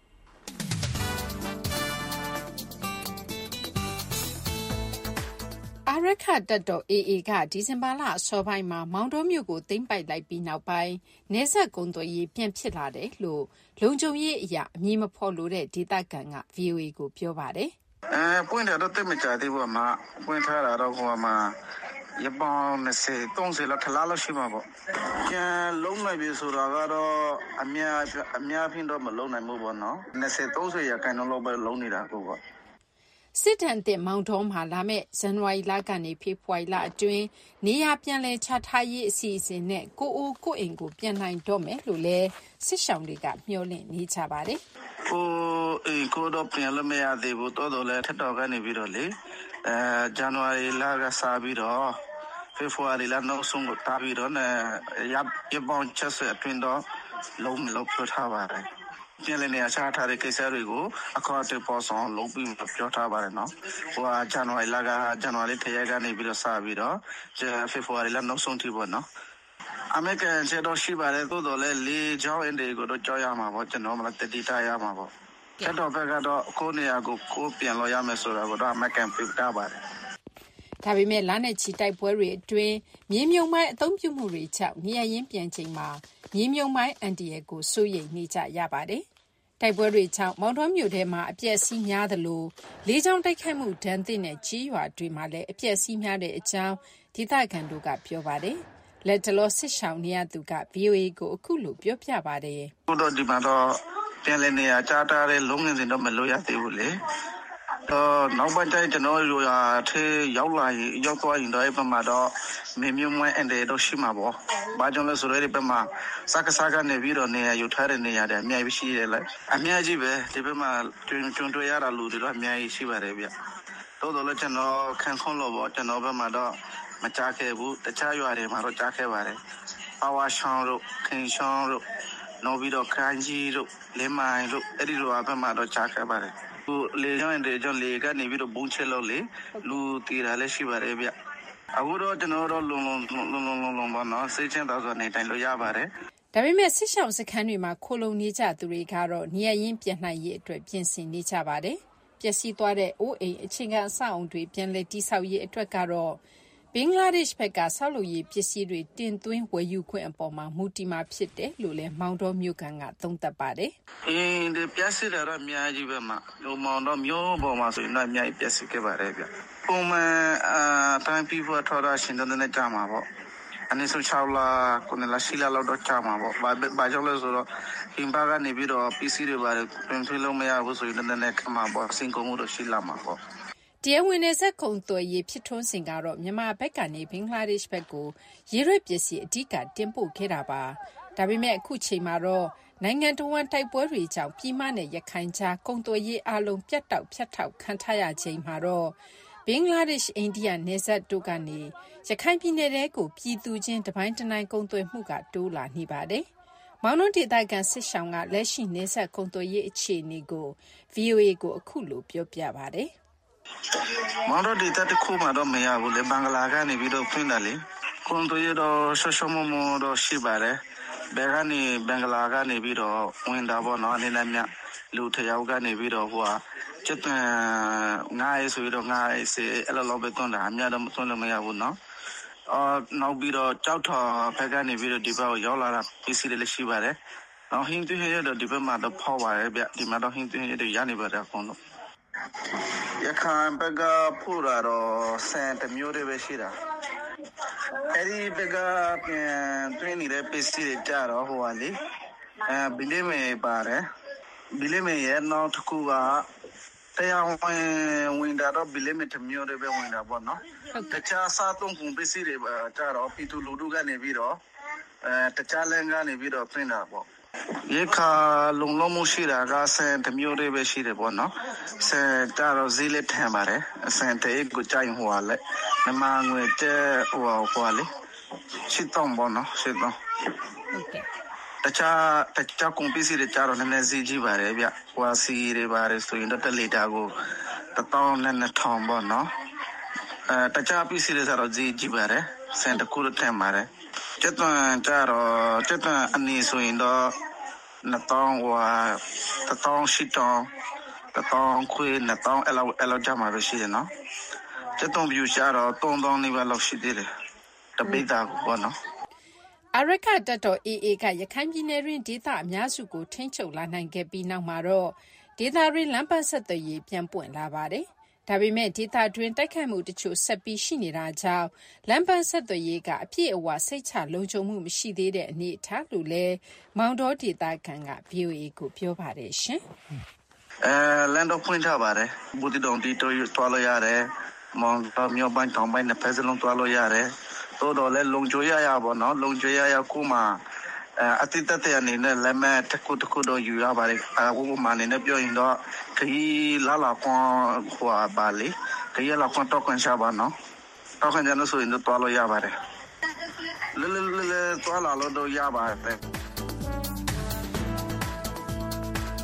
S15: အာရခတပ်တော် AA ကဒီဇင်ဘာလအစောပိုင်းမှာမောင်တောမြို့ကိုသိမ်းပိုက်လိုက်ပြီးနောက်ပိုင်းနယ်စပ်ကုန်သွယ်ရေးပြန်ဖြစ်လာတယ်လို့လုံခြုံရေးအရာအမည်မဖော်လိုတဲ့ဒေသခံက VOA ကိုပြောပါတယ်
S16: ပွင့်တယ်တော့တိတ်မကြသေးဘူးအမပွင့်ထားတာတော့ဟိုမှာရပောင်း20-30လောက်ထလားလို့ရှိမှာပေါ့ကျန်လုံးနိုင်ပြီဆိုတာကတော့အများဖြင့်တော့မလုံးနိုင်ဘူးပေါ့နော်20-30ရာခိုင်နှုန်းလောက်ပဲလုံးနေတာကိုပေါ့
S15: စစ်တမ်းတင်မောင်ထုံးမှာလာမဲ့ဇန်နဝါရီလကနေဖေဖော်ဝါရီလအတွင်းနေရပြန်လဲချထားရေးအစီအစဉ်နဲ့ကိုအိုကိုအိမ်ကိုပြန်နိုင်တော့မယ်လို့လဲစစ်ဆောင်တွေကမျှော်လင့်နေကြပါတယ်
S16: ကိုတော့ပြန်လို့မရသေးဘူးတော်လဲထက်တော်ကနေပြီးတော့လေဇန်နဝါရီလကစပြီးတော့ဖေဖော်ဝါရီလနောက်ဆုံးကိုတာပြီးတော့ရပောင်းချက်ဆက်အတွင်းတော့လုံးလောက်ပြထားပါတယ်ပြန်လည်နေရာချထားတဲ့ကိစ္စတွေကိုအခေါ်အတပေါ်ဆောင်လုပ်ပြီးပြောထားပါတယ်နော်ဟိုဇန်နဝါရီလ1ရက်ကနေပြီးတော့စပြီးတော့ဖေဖော်ဝါရီလနောက်ဆုံးထိပေါ့နော်အမေကန်ချက်တော့ရှိပါတယ်သို့တော်လည်းလေချောင်းအင်တွေကိုတော့ကြောက်ရမှာပေါ့ကျွန်တော်မတတိထားရမှာပေါ့ချက်တော့ဘက်ကတော့ကိုနေရာကိုပြန်လို့ရမယ်ဆိုတာကတော့အမေကန်ပြတာပါတယ်
S15: ဒါပေမဲ့လနဲ့ချီတိုက်ပွဲတွေအတွင်းမြေမြုံမိုင်းအသုံးပြုမှုတွေကြောင့်နေရရင်ပြန်ချိန်မှာမြေမြုံမိုင်းအန်တီရဲ့ကိုစိုးရိမ်နေကြရပါတယ်။တိုက်ပွဲတွေကြောင့်မောင်တော်မြို့ထဲမှာအပြက်စီးများသလိုလေးချောင်းတိုက်ခိုက်မှုဒဏ်သင့်တဲ့ကြီးရွာတွေမှာလည်းအပြက်စီးများတဲ့အကြောင်းဒေသခံတို့ကပြောပါတယ်။လက်တလောစစ်ဆောင်နေရသူက VOA ကိုအခုလိုပြောပြပါတယ်
S16: ။ဘုဒ္ဓဒီမှာတော့ပြန်လည်နေရာကြားထားတဲ့လုံးငင်စင်တော့မလို့ရသေးဘူးလေ။နောက်ပိုင်းကျရင်ကျွန်တော်တို့ထေးရောက်သွားရင်တော့အဲ့ဘက်မှာတော့မြေမြုံမွဲအန်တယ်တော့ရှိမှာပေါ့။ဘာကြောင့်လဲဆိုတော့ဒီဘက်မှာစကားကနေပြီးတော့နေရာယူထားတဲ့နေရာတွေအများကြီးရှိတယ်လေ။အများကြီးပဲဒီဘက်မှာကျွန်းတွေ့ရတာလူတွေတော့အများကြီးရှိပါတယ်ဗျ။တိုးတော်လည်းကျွန်တော်ခံခွန်းလို့ပေါ့ကျွန်တော်ဘက်မှာတော့မကြားခဲ့ဘူးတခြားရွာတွေမှာတော့ကြားခဲ့ပါတယ်။ပါဝါရှောင်းတို့ခင်ရှောင်းတို့နောက်ပြီးတော့ခန်းကြီးတို့လင်းမိုင်တို့အဲ့ဒီလိုဘက်မှာတော့ကြားခဲ့ပါတယ်။လေကြောင်းတွေကြောင့်လေကနေပြီးတော့ဘုံချက်လို့လေလူတီတာလည်းရှိပါတယ်ဗျအခုတော့ကျွန်တော်တို့လုံပါနော်စိတ်ချမ်းသာစွာနေတိုင်းလို့ရပါတယ်
S15: ဒါပေမဲ့စစ်ဆောင်စခန်းတွေမှာခိုလုံနေကြသူတွေကတော့နေရရင်ပြန်နိုင်ရေးအတွက်ပြင်ဆင်နေကြပါတယ်ပျက်စီးသွားတဲ့အိုးအိမ်အခြေခံအဆောက်အုံတွေပြန်လည်တည်ဆောက်ရေးအတွက်ကတော့ဘင်္ဂလားဒေ့ရှ်ဘက်ကဆောက်လုပ်ရေးပစ္စည်းတွေတင်သွင်းဝယ်ယူခွင့်အပေါ်မှာမူတည်မှာဖြစ်တယ်လို့လည်းမောင်တော်မြို့ကန်ကသုံးသပ်ပါတယ်
S16: ။ဒီပျက်စီးတာတော့အများကြီးပဲမှာ။မောင်တော်မြို့ပေါ်မှာဆိုရင်တော့အများကြီးပျက်စီးခဲ့ပါတယ်ဗျ။ပုံမှန်တိုင်းပြီးဖို့ထော်တာရှင်တဲ့နဲ့ကြာမှာပေါ့။အနည်းဆုံး6လ9လ10လလောက်တော့ကြာမှာပေါ့။ဘာကြောင့်လဲဆိုတော့ဟင်ဘာကနေပြီးတော့ပစ္စည်းတွေပါတယ်ပြင်ထွေးလို့မရဘူးဆိုရင်လည်းခမှာပေါ့စင်ကုန်မှုတော့ရှိလာမှာပေါ့။
S15: တရားဝင်နယ်စပ်ကုန်သွယ်ရေးဖြစ်ထွန်းစဉ်ကတော့မြန်မာဘက်ကနေဘင်္ဂလားဒေ့ရှ်ဘက်ကိုရေရွက်ပစ္စည်းအဓိကတင်ပို့ခဲ့တာပါဒါပေမဲ့အခုချိန်မှာတော့နိုင်ငံတော်ဝန်တိုက်ပွဲတွေကြောင့်ပြည်မနဲ့ရခိုင်ကြားကုန်သွယ်ရေးအလုံးပြတ်တောက်ဖြတ်ထောက်ခံထားရချိန်မှာတော့ဘင်္ဂလားဒေ့ရှ်အိန္ဒိယနယ်စပ်တို့ကနေရခိုင်ပြည်နယ်တဲကိုပြည်သူချင်းတပိုင်းတနိုင်ကုန်သွယ်မှုကတိုးလာနေပါတယ်မောင်နှုတ်ဒေသခံစစ်ဆောင်ကလက်ရှိနယ်စပ်ကုန်သွယ်ရေးအခြေအနေကို VOA ကိုအခုလိုပြောပြပါတယ်
S16: မောင်တော်ဒေသတစ်ခုမှတော့မရဘူးလေဘင်္ဂလားကနေပြီးတော့ဖွင့်တယ်လေကွန်တိုရတော့ရှမမတော့ရှိပါတယ်ဘယ်ကနေဘင်္ဂလားကနေပြီးတော့ဝင်တာပေါ့နော်အနေနဲ့မြလူထယောက်ကနေပြီးတော့ဟိုကစစ်တန်ငါးရေးဆိုပြီးတော့ငါးရေးစေအဲ့လိုလောက်ပဲတွန်းတာအများတော့မတွန်းလို့မရဘူးနော်နောက်ပြီးတော့ကြောက်ထော်ဘက်ကနေပြီးတော့ဒီဘက်ကိုရောက်လာတာပစ္စည်းတွေလည်းရှိပါတယ်နောက်ဟင်းသွင်းရတော့ဒီဘက်မှာတော့ဖောက်ပါတယ်ဗျဒီမှာတော့ဟင်းသွင်းရတော့ရနေပါတယ်အကုန်လုံးရခိုင်ဘက်ကပို့တာတော့စံတမျိုးတွေပဲရှိတာအဲ့ဒီဘက်ကပြန်တွင်းနေတဲ့ပစ္စည်းတွေကြတော့ဟိုကလေဘီလီမေပါတယ်ဘီလီမေရဲ့နောက်တစ်ခုကတရားဝင်တာတော့ဘီလီမေတမျိုးတွေပဲဝင်တာပေါ့နော်တခြားစားသုံးကုန်ပစ္စည်းတွေကြတော့ပြည်သူလူထုကနေပြီးတော့တခြားလမ်းကနေပြီးတော့တွင်းတာပေါ့ရေခါလုံလုံးမှုရှိတာကစံတမျိုးတွေပဲရှိတယ်ပေါ့နော်စံကြတော့ဈေးလက်ထန်ပါတယ်စံတဲ့ကိုကြိုင်ဟိုကလည်းနမငွေတဲ့ဟိုလေရှစ်တောင်းပေါ့နော်ရှစ်တောင်းဟုတ်ကဲ့တခြားကုန်ပစ္စည်းတွေကြတော့နည်းနည်းဈေးကြီးပါတယ်ဗျဟိုစီတွေပါတယ်ဆိုရင်တော့1လီတာကို1000ပေါ့နော်တခြားပစ္စည်းတွေဆိုတော့ဈေးကြီးပါတယ်စံတခုတော့ထန်ပါတယ်ကျက်တန်ကြတော့ကျက်တန်အနည်းဆိုရင်တော့2000ဟို1000ခွေ2000အဲ့လောက်ကြမှာပဲရှိတယ်နော်ကျက်တန်ပြူရှာတော့3000နီးပါးလောက်ရှိသေးတယ်တပိတာကိုပေါ့နော်
S15: အရကတပ်တော် AA ကရခိုင်ပြည်နယ်တွင်ဒေသအများစုကိုထိန်းချုပ်လာနိုင်ခဲ့ပြီးနောက်မှာတော့ဒေသတွင်လမ်းပန်းဆက်သွယ်ရေးပြန်ပွင့်လာပါတယ်ဒါပေမဲ့ဒေသတွင်တိုက်ခိုက်မှုတချို့ဆက်ပြီးရှိနေတာကြောင့်လမ်းပန်းဆက်သွယ်ရေးကအပြည့်အဝစိတ်ချလုံခြုံမှုမရှိသေးတဲ့အနေအထားလို့လည်းမောင်တော်ဒေသခံက VOA ကိုပြောပါတယ်ရှင်
S16: လမ်းတော့ဖွင့်ထားပါတယ်ဘူတီတောင်တီတိုတွားလို့ရတယ်မောင်တော်မြို့ပိုင်းတောင်ပိုင်းနဲ့ဖက်စလုံးတွားလို့ရတယ်တိုးတော်လည်းလုံခြုံရပါတော့လုံခြုံရခုမှအတိတ်တဲ့အနေနဲ့လည်းမဲ့တစ်ခုတော့ယူရပါတယ်အခုမှအနေနဲ့ပြောရင်တော့ခရီးလာကွန်ဟိုပါလေခရီးလာကွန်တော့ကွန်ရှာပါနော်တော့ခွန်ကြလို့ဆိုရင်တော့တွားလို့ရပါတယ်လဲတွားလာလို့တော့ရပါတယ်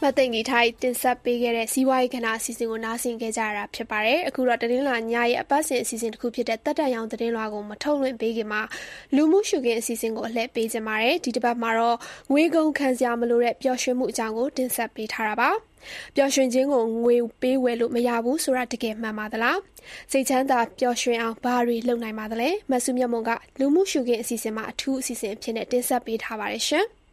S2: ဖတ်သိမ့်ကြီးထိုင်တင်ဆက်ပေးခဲ့တဲ့စီးပွားရေးကဏ္ဍအစီအစဉ်ကိုနားဆင်ခဲ့ကြရတာဖြစ်ပါတယ်။အခုတော့တင်းလာညရဲ့အပတ်စဉ်အစီအစဉ်တစ်ခုဖြစ်တဲ့တက်တက်ရောင်တင်းလွှာကိုမထုတ်လွှင့်ပေးခင်မှာလူမှုရှုခင်းအစီအစဉ်ကိုအလှည့်ပေးကြပါတယ်။ဒီတစ်ပတ်မှာတော့ငွေကုန်ခံစရာမလိုတဲ့ပျော်ရွှင်မှုအကြောင်းကိုတင်ဆက်ပေးထားတာပါ။ပျော်ရွှင်ခြင်းကိုငွေပေးဝယ်လို့မရဘူးဆိုတာတကယ်မှန်ပါသလား။စိတ်ချမ်းသာပျော်ရွှင်အောင်ဘာတွေလုပ်နိုင်ပါသလဲ။မဆုမြတ်မွန်ကလူမှုရှုခင်းအစီအစဉ်မှာအထူးအစီအစဉ်အဖြစ်နဲ့တင်ဆက်ပေးထားပါတယ်ရှင်။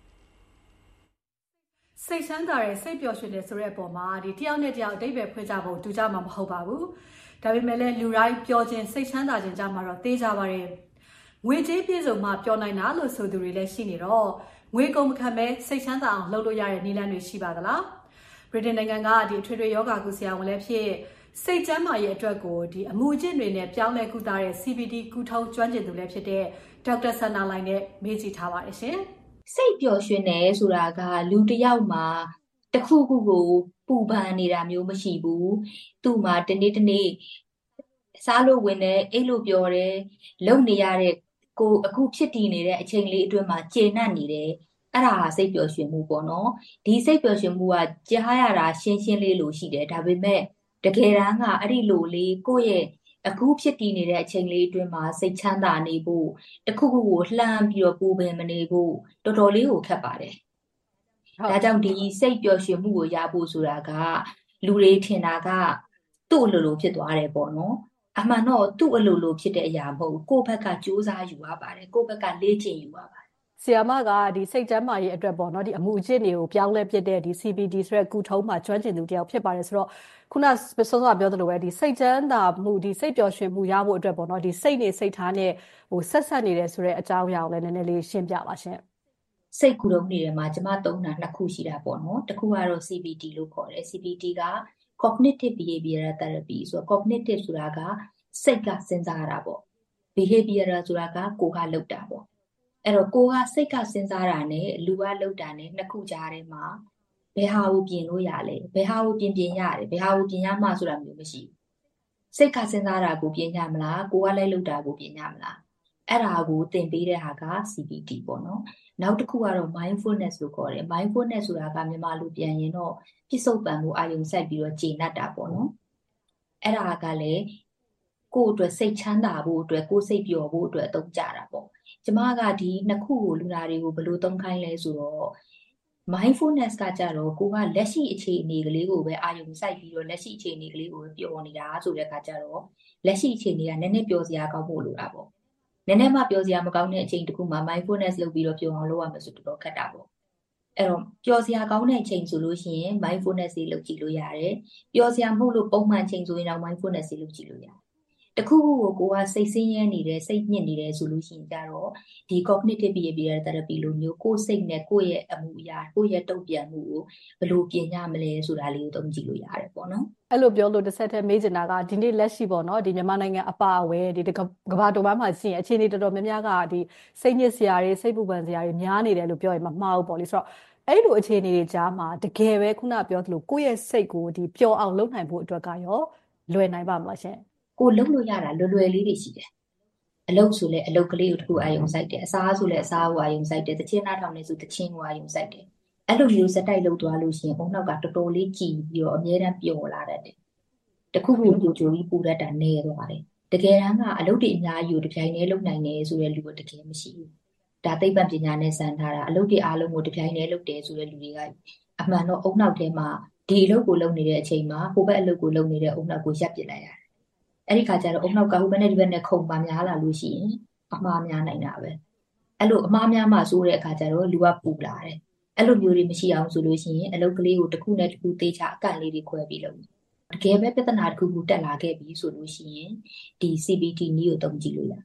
S17: စိတ်ချမ်းသာတဲ့စိတ်ပျော်ရွှင်တဲ့ဆိုတဲ့အပေါ်မှာတယောက်နဲ့တယောက်အဓိပ္ပာယ်ဖွင့်ကြဖို့တူကြမှာမဟုတ်ပါဘူး။ဒါပေမဲ့လည်းလူတိုင်းပျော်ခြင်းစိတ်ချမ်းသာခြင်းကြမှာတော့သိကြပါတယ်။ငွေကြေးပြည့်စုံမှပျော်နိုင်တာလို့ဆိုသူတွေလည်းရှိနေတော့ငွေကုန်မခံပဲစိတ်ချမ်းသာအောင်လုပ်လို့ရတဲ့နည်းလမ်းတွေရှိပါသလား။ဗြိတိန်နိုင်ငံကအထွေထွေယောဂကုဆရာဝန်လည်းဖြစ်စိတ်ကျန်းမာရေးအတွက်ကိုအမှုအကျင့်တွေနဲ့ပြောင်းလဲကုသတဲ့ CBT ကုထုံးကျွမ်းကျင်သူလည်းဖြစ်တဲ့ဒေါက်တာဆန္ဒလိုင်းနဲ့မေးကြည့်ထားပါတယ်ရှင်။
S18: စိတ်ပျော်ရွှင်တယ်ဆိုတာကလူတစ်ယောက်မှာတစ်ခုခုကိုပူပန်နေတာမျိုးမရှိဘူးသူ့မှာတနေ့စားလို့ဝင်တယ်အိတ်လို့ပြောတယ်လုံနေရတဲ့ကိုအခုဖြစ်တည်နေတဲ့အချိန်လေးအတွင်းမှာကျေနပ်နေတယ်အဲ့ဒါဟာစိတ်ပျော်ရွှင်မှုပေါ့နော်ဒီစိတ်ပျော်ရွှင်မှုကကြားရတာရှင်းရှင်းလေးလို့ရှိတယ်ဒါပေမဲ့တကယ်တမ်းကအဲ့ဒီလိုလေးကိုယ့်ရဲ့အခုဖြစ်တည်နေတဲ့အချိန်လေးအတွင်းမှာစိတ်ချမ်းသာနေဖို့တခုခုကိုလှမ်းပြီးတော့ပူပင်မနေဖို့တော်တော်လေးကိုခက်ပါတယ်။ဒါကြောင့်ဒီစိတ်ပျော်ရွှင်မှုကိုရဖို့ဆိုတာကလူတွေထင်တာကသူ့အလိုလိုဖြစ်သွားတယ်ပေါ့နော်။အမှန်တော့သူ့အလိုလိုဖြစ်တဲ့အရာမဟုတ်ဘူး။ကိုယ့်ဘက်ကကြိုးစားယူရပါတယ်။ကိုယ့်ဘက်ကလေ့ကျင့်ယူရပါတယ်
S17: ။ဆီယာမကစိတ်ကျန်းမာရေးအတွက်ပေါ့နော်အမှုအကျင့်တွေကိုပြောင်းလဲပြတဲ့CBT ဆိုတဲ့ကုထုံးမှာကျွမ်းကျင်သူတယောက်ဖြစ်ပါတယ်ဆိုတော့ခုနစောစောပြောသလိုပဲစိတ်ချမ်းသာမှုစိတ်ပျော်ရွှင်မှုရဖို့အတွက်ပေါ့နော်စိတ်နေစိတ်ထားနဲ့ဆက်ဆက်နေတယ်ဆိုတဲ့အကြောင်းအရာကိုလည်းနည်းနည်းလေးရှင်းပြပါရှင်
S18: ။စိတ်ကုထုံးတွေထဲမှာကျွန်မသုံးတာနှစ်ခုရှိတာပေါ့နော်။တစ်ခုကတော့ CBT လို့ခေါ်တယ်။ CBT က cognitive behavioral therapy ဆိုတော့ cognitive ဆိုတာကစိတ်ကစဉ်းစားတာပေါ့။ behavioral ဆိုတာကကိုယ်ကလုပ်တာပေါ့။အဲ့တော့ကိုကစိတ်ကစဉ်းစားတာနဲ့လူကလုပ်တာနဲ့နှစ်ခုကြားထဲမှာဘယ်ဟာကိုပြင်လို့ရလဲဘယ်ဟာကိုပြင်ရတယ်ဘယ်ဟာကိုပြင်ရမှဆိုတာမျိုးမရှိဘူးစိတ်ကစဉ်းစားတာကိုပြင်ရမလားကိုကလည်းလုပ်တာကိုပြင်ရမလားအဲ့ဒါကိုသင်ပေးတဲ့ဟာက CBT ပေါ့နော်နောက်တစ်ခုကတော့ mindfulness လို့ခေါ်တယ် mindfulness ဆိုတာကမြန်မာလိုပြန်ရင်တော့ပြစ္ဆုတ်ပံကိုအာရုံစိုက်ပြီးတော့ကျေနပ်တာပေါ့နော်အဲ့ဒါကလည်းကိုယ့်အတွက်စိတ်ချမ်းသာဖို့အတွက်ကိုယ်စိတ်ပျော်ဖို့အတွက်အသုံးကျတာပေါ့ကျမကဒီနှစ်ခုကိုလူနာတွေကိုဘယ်လိုသုံးခိုင်းလဲဆိုတော့ mindfulness ကကြတော့ကိုကလက်ရှိအခြေအနေကလေးကိုပဲအာရုံစိုက်ပြီးတော့လက်ရှိအခြေအနေကလေးကိုပဲပျော်နေတာဆိုတဲ့အခါကျတော့လက်ရှိအခြေအနေကနည်းနည်းပျော်စရာကောင်းဖို့လိုတာပေါ့နည်းနည်းမှပျော်စရာမကောင်းတဲ့အချိန်တခုမှာ mindfulness လုပ်ပြီးတော့ပျော်အောင်လုပ်ရမယ်ဆိုတော့ခက်တာပေါ့အဲ့တော့ပျော်စရာကောင်းတဲ့အချိန်ဆိုလို့ရှိရင် mindfulness တွေလုပ်ကြည့်လို့ရတယ်ပျော်စရာမဟုတ်လို့ပုံမှန်ချိန်ဆိုရင်တော့ mindfulness တွေလုပ်ကြည့်လို့ရတယ်တခုခုကိုကစိတ်ဆင်းရဲနေတယ်စိတ်ညစ်နေတယ်ဆိုလို့ရှိရင်ကြတော့ဒီ cognitive behavioral therapy လိုမျိုးကိုယ်စိတ်နဲ့ကိုယ့်ရဲ့အမှုအရာကိုယ့်ရဲ့တုံ့ပြန်မှုကိုဘယ်လိုပြင်ရမလဲဆိုတာလေးကိုသုံးကြည့်လို့ရတယ်ပေါ့နော်
S17: အဲ့လိုပြောလို့တစ်ဆက်တည်းမေးချင်တာကဒီနေ့လက်ရှိပေါ့နော်ဒီမြန်မာနိုင်ငံအပါအဝင်ဒီကမ္ဘာတော်မှာရှိရင်အခြေအနေတော်တော်များများကဒီစိတ်ညစ်စရာတွေစိတ်ပူပန်စရာတွေများနေတယ်လို့ပြောရင်မမှားဘူးပေါ့လေဆိုတော့အဲ့လိုအခြေအနေတွေကြားမှာတကယ်ပဲခုနပြောသလိုကိုယ့်ရဲ့စိတ်ကိုဒီပျော်အောင်လုပ်နိုင်ဖို့အတွက်ကရောလွယ်နိုင်ပါမလားရှင်
S18: ကိုလုပ်လို့ရတာလွယ်လေးတွေရှိတယ်အလုပ်ဆိုလဲအလုပ်ကလေးကိုတစ်ခုအာရုံစိုက်တယ်အစားဆိုလဲအစားကိုအာရုံစိုက်တယ်တချင်းနားထောင်နေဆိုတချင်းကိုအာရုံစိုက်တယ်အဲ့လိုမျိုးစက်တိုက်လုပ်သွားလို့ရှိရင်အုံနောက်ကတော်တော်လေးကြည်ပြီးတော့အမြဲတမ်းပျော်လာတတ်တယ်တခုခုကြိုပြီးပူတတ်တာနေသွားတယ်တကယ်တမ်းကအလုပ်တွေအများကြီးကိုတစ်ပြိုင်တည်းလုပ်နိုင်တယ်ဆိုတဲ့လူကတကယ်မရှိဘူးဒါသိပ္ပံပညာနဲ့စမ်းထားတာအလုပ်တွေအားလုံးကိုတစ်ပြိုင်တည်းလုပ်တယ်ဆိုတဲ့လူတွေကအမှန်တော့အုံနောက်ထဲမှာဒီအလုပ်ကိုလုပ်နေတဲ့အချိန်မှာဟိုဘက်အလုပ်ကိုလုပ်နေတဲ့အုံနောက်ကိုရပ်ပစ်လိုက်ရတယ်အဲ့ဒီခါကျတော့အုံနောက်ကဟိုဘက်နဲ့ဒီဘက်နဲ့ခုံပါများလာလို့ရှိရင်အမှားများနိုင်တာပဲအဲ့လိုအမှားများမှဆိုတဲ့အခါကျတော့လူကပူလာတယ်အဲ့လိုမျိုးတွေမရှိအောင်ဆိုလို့ရှိရင်အလုပ်ကလေးကိုတစ်ခုနဲ့တစ်ခုသေးချအကန့်လေးတွေခွဲပြီးလုပ်တကယ်ပဲပြဿနာတစ်ခုခုတက်လာခဲ့ပြီဆိုလို့ရှိရင်ဒီ CBT နည်းကိုသုံးကြည့်လို့ရ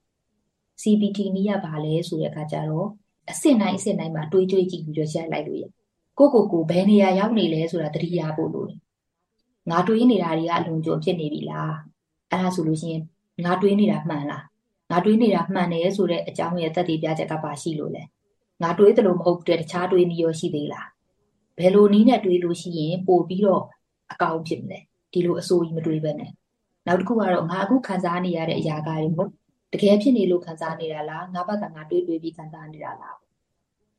S18: CBT နည်းရပါလဲဆိုတဲ့အခါကျတော့အစစ်နိုင်မှာတွေးကြည့်ပြီးတော့ရက်လိုက်လို့ရကိုဘယ်နေရာရောက်နေလဲဆိုတာသတိရဖို့လိုတယ်ငါတွေးနေတာတွေကအလုံးကြုံဖြစ်နေပြီလားအဲ့ဒါဆိုလို့ရှိရင်ငါတွေးနေတာမှန်လားငါတွေးနေတာမှန်တယ်ဆိုတဲ့အကြောင်းရဲ့သက်သေပြချက်ကပါရှိလို့လဲငါတွေးသလိုမဟုတ်တဲ့တခြားတွေးနည်းရောရှိသေးလားဘယ်လိုနည်းနဲ့တွေးလို့ရှိရင်ပို့ပြီးတော့အကောင်းဖြစ်မလဲဒီလိုအဆိုးကြီးမတွေးဘဲနဲ့နောက်တစ်ခုကတော့ငါအခုခံစားနေရတဲ့အရာကတွေမဟုတ်တကယ်ဖြစ်နေလို့ခံစားနေတာလားငါဘက်ကငါတွေးပြီးခံစားနေတာလား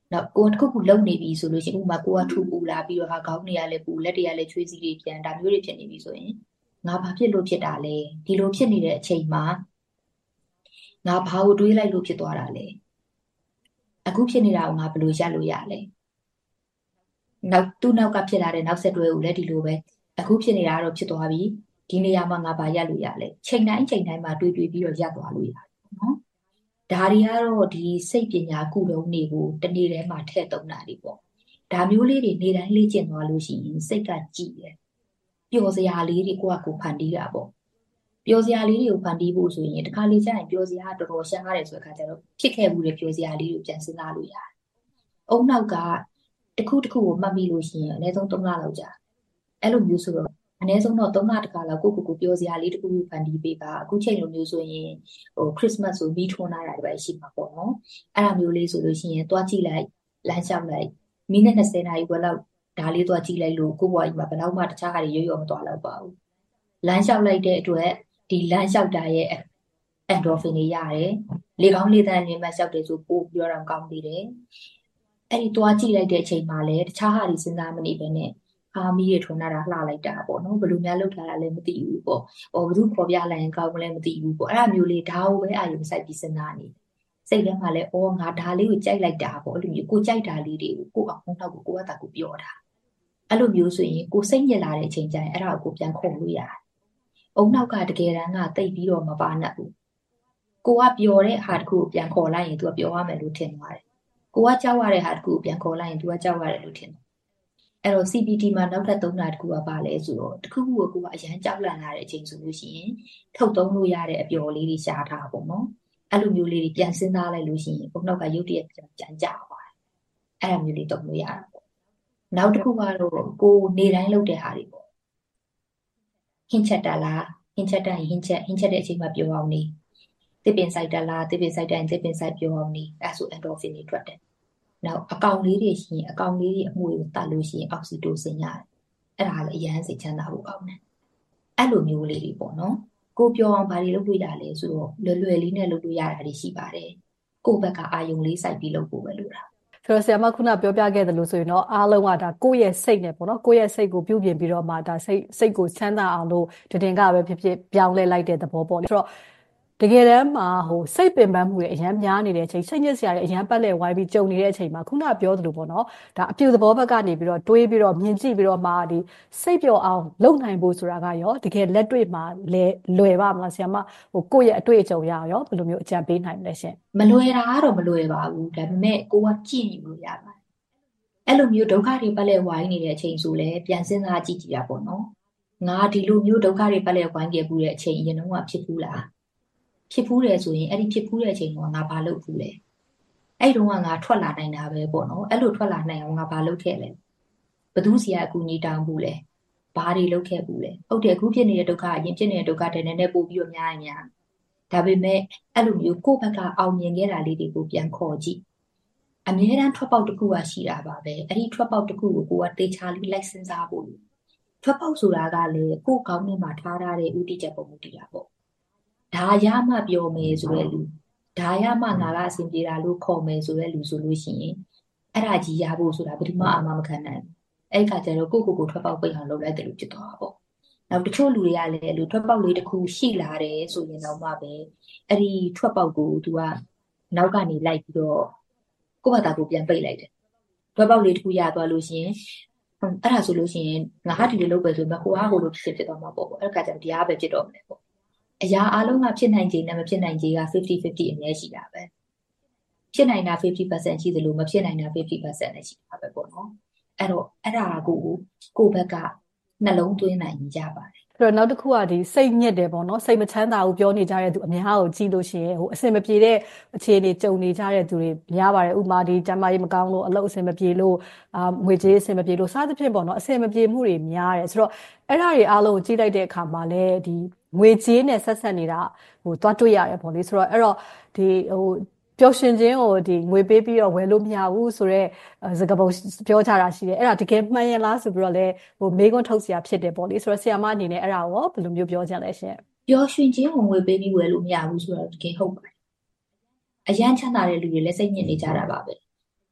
S18: နောက်ကိုကတစ်ခုခုလုံနေပြီဆိုလို့ရှိရင်ဥပမာကိုကထူပူလာပြီးတော့ဟာခေါင်းတွေကလည်းပူလက်တွေကလည်းချွေးစီတွေပြန်ဒါမျိုးတွေဖြစ်နေပြီဆိုရင်ငါဘာဖြစ်လို့ဖြစ်တာလဲဒီလိုဖြစ်နေတဲ့အချိန်မှာငါဘာကိုတွေးလိုက်လို့ဖြစ်သွားတာလဲအခုဖြစ်နေတာကိုငါဘယ်လိုရပ်လို့ရလဲနောက်သူ့နောက်ကဖြစ်လာတဲ့နောက်ဆက်တွဲကိုလည်းဒီလိုပဲအခုဖြစ်နေတာကတော့ဖြစ်သွားပြီဒီနေရာမှာငါဘာရပ်လို့ရလဲချိန်တိုင်းမှာတွေးပြီးတော့ရပ်သွားလို့ရတယ်နော်ဒါတွေကတော့ဒီစိတ်ပညာကုတုံးတွေကိုတနေ့တည်းမှာထည့်သုံးတာတွေပေါ့ဒါမျိုးလေးတွေနေ့တိုင်းလေ့ကျင့်သွားလို့ရှိရင်စိတ်ကကြည်တယ်ပျော်စရာလေးတွေကိုယ့်အကူဖန်တီးတာပေါ့ပျော်စရာလေးတွေကိုဖန်တီးဖို့ဆိုရင်တခါလေကြာရင်ပျော်စရာတော်တော်ရှားရတယ်ဆိုတဲ့အခါကျတော့ဖြစ်ခဲ့မှုတွေပျော်စရာလေးကိုပြန်စဉ်းစားလို့ရတယ်အုံနောက်ကတစ်ခုကိုမှတ်မိလို့ရှိရင်အနည်းဆုံး3လလောက်ကြာအဲ့လိုမျိုးဆိုတော့အနည်းဆုံးတော့3လတခါလောက်ကိုပျော်စရာလေးတစ်ခုဖန်တီးပေးပါအခုချိန်လိုမျိုးဆိုရင်ခရစ်စမတ်ဆိုပြီးထွန်းလာတာပဲရှိမှာပေါ့နော်အဲ့လိုမျိုးလေးဆိုလို့ရှိရင်သွားကြည့်လိုက်လမ်းလျှောက်လိုက်မိနစ်20နာရီခွဲလောက်ဒါလေးသွားကြည့်လိုက်လို့ကိုယ့်ဘဝကြီးမှာဘယ်တော့မှတခြားဟာတွေရွရွမသွားတော့ပါဘူးလမ်းလျှောက်လိုက်တဲ့အတွက်ဒီလမ်းလျှောက်တာရဲ့ endorphin တွေရတယ်လေကောင်းလေသန့်နေမှလျှောက်တယ်ဆိုပို့ပြောတော့ကောင်းသေးတယ်အဲ့ဒီသွားကြည့်လိုက်တဲ့အချိန်မှာလည်းတခြားဟာတွေစဉ်းစားမနေဘဲနဲ့အာမီးရထွန်းလာတာလှလိုက်တာပေါ့နော်ဘယ်လိုများလုပ်ထားတာလဲမသိဘူးပေါ့ဘယ်သူခေါ်ပြလိုက်ရင်ကောင်းမလဲမသိဘူးပေါ့အဲ့ဒါမျိုးလေးဒါကိုပဲအာရုံစိုက်ပြီးစဉ်းစားနေစိတ်ထဲမှာလည်းငါဒါလေးကိုကြိုက်လိုက်တာပေါ့အဲ့လိုမျိုးကိုကြိုက်တာလေးတွေကိုကိုအောင်နောက်ကိုကတာကိုပြောတာအဲ့လိုမျိုးဆိုရင်ကိုစိတ်ညစ်လာတဲ့အချိန်ကျရင်အဲ့ဒါကိုပြန်ခေါ်လို့ရတယ်အုံနောက်ကတကယ်တမ်းကတိတ်ပြီးတော့မပါနဲ့ဘူးကိုကပျော်တဲ့ဟာတစ်ခုကိုပြန်ခေါ်လိုက်ရင် तू ကပျော်ရမယ်လို့ထင်သွားတယ်ကိုကကြောက်ရတဲ့ဟာတစ်ခုကိုပြန်ခေါ်လိုက်ရင် तू ကကြောက်ရတယ်လို့ထင်တယ်အဲ့တော့ CBT မှာနောက်ထပ်3လတစ်ခုကပါလဲဆိုတော့တစ်ခုခုကိုကအရန်ကြောက်လန့်လာတဲ့အချိန်ဆိုလို့ရှိရင်ထုတ်သုံးလို့ရတဲ့အပျော်လေးတွေရှားထားပေါ့နော်အဲ့လိုမျိုးလေးတွေပြန်စဉ်းစားလိုက်လို့ရှိရင်ဘုံနောက်ကရုပ်တရက်ကြံကြသွားတယ်အဲ့လိုမျိုးလေးသုံးလို့ရတာပေါ့နောက်တစ်ခုကတော့ကိုနေတိုင်းလုပ်တဲ့ဟာတွေပေါ့ဟင်းချက်တာလားဟင်းချက်တိုင်းဟင်းချက်တဲ့အချိန်မှာပြောအောင်နေတစ်ပင်ဆိုင်တာလားတစ်ပင်ဆိုင်တိုင်းတစ်ပင်ဆိုင်ပြောအောင်နေအဲ့ဆို endorphin တွေထွက်တယ်နောက်အကောင်လေးတွေရှိရင်အကောင်လေးတွေအမွှေကိုတတ်လို့ရှိရင်အောက်ဆီတိုစင်ရတယ်အဲ့ဒါလည်းအရန်စိတ်ချမ်းသာဖို့ကောင်းတယ်အဲ့လိုမျိုးလေးတွေပေါ့နော်ကိုပြောအောင်ဘာတွေလုပ်လို့ရလဲဆိုတော့လွယ်လွယ်လေးနဲ့လုပ်လို့ရတာတွေရှိပါတယ်ကိုယ့်ဘက်ကအာယုံလေးစိုက်ပြီးလုပ်ဖို့ပဲလို့တာ
S17: ဆိုတော့ဆရာမခုနပြောပြခဲ့တယ်လို့ဆိုရင်တော့အားလုံးကဒါကိုယ့်ရဲ့စိတ်နဲ့ပေါ့နော်ကိုယ့်ရဲ့စိတ်ကိုပြုပြင်ပြီးတော့မှဒါစိတ်ကိုချမ်းသာအောင်လို့တင်ကပဲဖြစ်ပြောင်းလဲလိုက်တဲ့သဘောပေါ့လေဆိုတော့တကယ်တမ်းမှာစိတ်ပင်ပန်းမှုတွေအများများနေတဲ့အချိန်စိတ်ညစ်စရာတွေအများပတ်လဲဝိုင်းပြီးကြုံနေတဲ့အချိန်မှာခုနပြောသလိုပေါ့နော်ဒါအပြုသဘောဘက်ကနေပြီးတော့တွေးပြီးတော့မြင်ကြည့်ပြီးတော့မှဒီစိတ်ပျော်အောင်လုပ်နိုင်ဖို့ဆိုတာကရောတကယ်လက်တွေ့မှာလဲလွယ်ပါမလားဆရာမကိုယ့်ရဲ့အတွေ့အကြုံရရောဘယ်လိုမျိုးအကြံပေးနိုင်မလဲရှင်
S18: မလွယ်တာကတော့မလွယ်ပါဘူးဒါပေမဲ့ကိုကကြည့်ယူလို့ရပါတယ်အဲ့လိုမျိုးဒုက္ခတွေပတ်လဲဝိုင်းနေတဲ့အချိန်ဆိုလဲပြန်စဉ်းစားကြည့်ကြည့်ရပါတော့ငါဒီလိုမျိုးဒုက္ခတွေပတ်လဲဝိုင်းခဲ့မှုတဲ့အချိန်အရင်တော့ဖြစ်ဘူးလားဖြစ်ဖူးတယ်ဆိုရင်အဲ့ဒီဖြစ်ဖူးတဲ့အချိန်ကငါဘာလုပ်ဖူးလဲအဲ့တုန်းကငါထွက်လာနိုင်တာပဲပေါ့နော်အဲ့လိုထွက်လာနိုင်အောင်ငါဘာလုပ်ခဲ့လဲဘသူစီကအကူကြီးတောင်းဘူးလဲဘာတွေလုပ်ခဲ့ဘူးလဲဟုတ်တယ်အခုဖြစ်နေတဲ့ဒုက္ခအရင်ဖြစ်နေတဲ့ဒုက္ခတည်းနည်းနည်းပို့ပြီးတော့များရင်များဒါပေမဲ့အဲ့လိုမျိုးကိုယ့်ဘက်ကအောင်မြင်ခဲ့တာလေးတွေကိုပြန်ခေါ်ကြည့်အမြဲတမ်းထွက်ပေါက်တစ်ခုကရှိတာပါပဲအဲ့ဒီထွက်ပေါက်တစ်ခုကိုကိုကတေချာလေးလိုက်စဉ်းစားဖို့ထွက်ပေါက်ဆိုတာကလေကိုယ့်ကောင်းထဲမှာထားတဲ့ဥတီချက်ပုံမူတည်တာပေါ့ဒါရမှပြောမယ်ဆိုတဲ့လူဒါရမှငါကအဆင်ပြေတာလို့ခေါ်မယ်ဆိုတဲ့လူဆိုလို့ရှိရင်အဲ့ဒါကြီးရဖို့ဆိုတာဘယ်သူမှအာမမခံနိုင်ဘူးအဲ့ခါကျတော့ကိုထွက်ပေါက်ပိတ်အောင်လုပ်လိုက်တယ်လို့ဖြစ်သွားတာပေါ့နောက်တချို့လူတွေကလည်းလူထွက်ပေါက်လေးတစ်ခုရှိလာတယ်ဆိုရင်တော့မှပဲအဲ့ဒီထွက်ပေါက်ကိုသူကနောက်ကနေလိုက်ပြီးတော့ကိုယ့်ဘာသာကိုပြန်ပိတ်လိုက်တယ်ထွက်ပေါက်လေးတစ်ခုရသွားလို့ရှိရင်အဲ့ဒါဆိုလို့ရှိရင်ငါဟာဒီလိုလုပ်ပဲဆိုမှကိုကဟိုလိုဖြစ်သွားမှာပေါ့အဲ့ခါကျတော့တရားပဲဖြစ်တော့မယ်ပေါ့အရာအလုံးကဖြစ်နိုင်ခြေနဲ့မဖြစ်နိုင်ခြေက50-50အမြဲရှိတာပဲဖြစ်နိုင်တာ50% ရှိသလိုမဖြစ်နိုင်တာ50% လည်းရှိတာပဲပေါ့နော်အဲ့တော့အဲ့ဒါကိုဘက်ကနှလုံးသွင်းနိုင်ကြပါတယ်
S17: အဲ့တော့နောက်တစ်ခုကဒီစိတ်ညစ်တယ်ပေါ့နော်စိတ်မချမ်းသာဘူးပြောနေကြတဲ့သူအများကိုကြည့်လို့ရှိရင်အဆင်မပြေတဲ့အခြေအနေကြုံနေကြတဲ့သူတွေများပါတယ်ဥပမာဒီကျန်းမာရေးမကောင်းလို့အလုပ်အဆင်မပြေလို့ငွေကြေးအဆင်မပြေလို့စသဖြင့်ပေါ့နော်အဆင်မပြေမှုတွေများတယ်ဆိုတော့အဲ့ဒါတွေအားလုံးကိုကြည့်လိုက်တဲ့အခါမှာလည်းဒီငွေကြေးနဲ့ဆက်ဆက်နေတာသွားတွေ့ရတယ်ပေါ့လေဆိုတော့အဲ့တော့ဒီပျော်ရွှင်ခြင်းကိုဒီငွေပေးပြီးတော့ဝယ်လို့မရဘူးဆိုတော့စကားပုံပြောကြတာရှိတယ်အဲ့ဒါတကယ်မှန်ရင်လားဆိုပြီးတော့လည်းမေးခွန်းထုတ်စရာဖြစ်တယ်ပေါ့လေဆိုတော့ဆရာမအနေနဲ့အဲ့ဒါကိုဘယ်လိုမျိုးပြောကြလဲရှင်
S18: ပျော်ရွှင်ခြင်းကိုငွေပေးပြီးဝယ်လို့မရဘူးဆိုတော့တကယ်ဟုတ်ပါတယ်အရန်ချမ်းသာတဲ့လူတွေလည်းစိတ်ညစ်နေကြတာပါပဲအ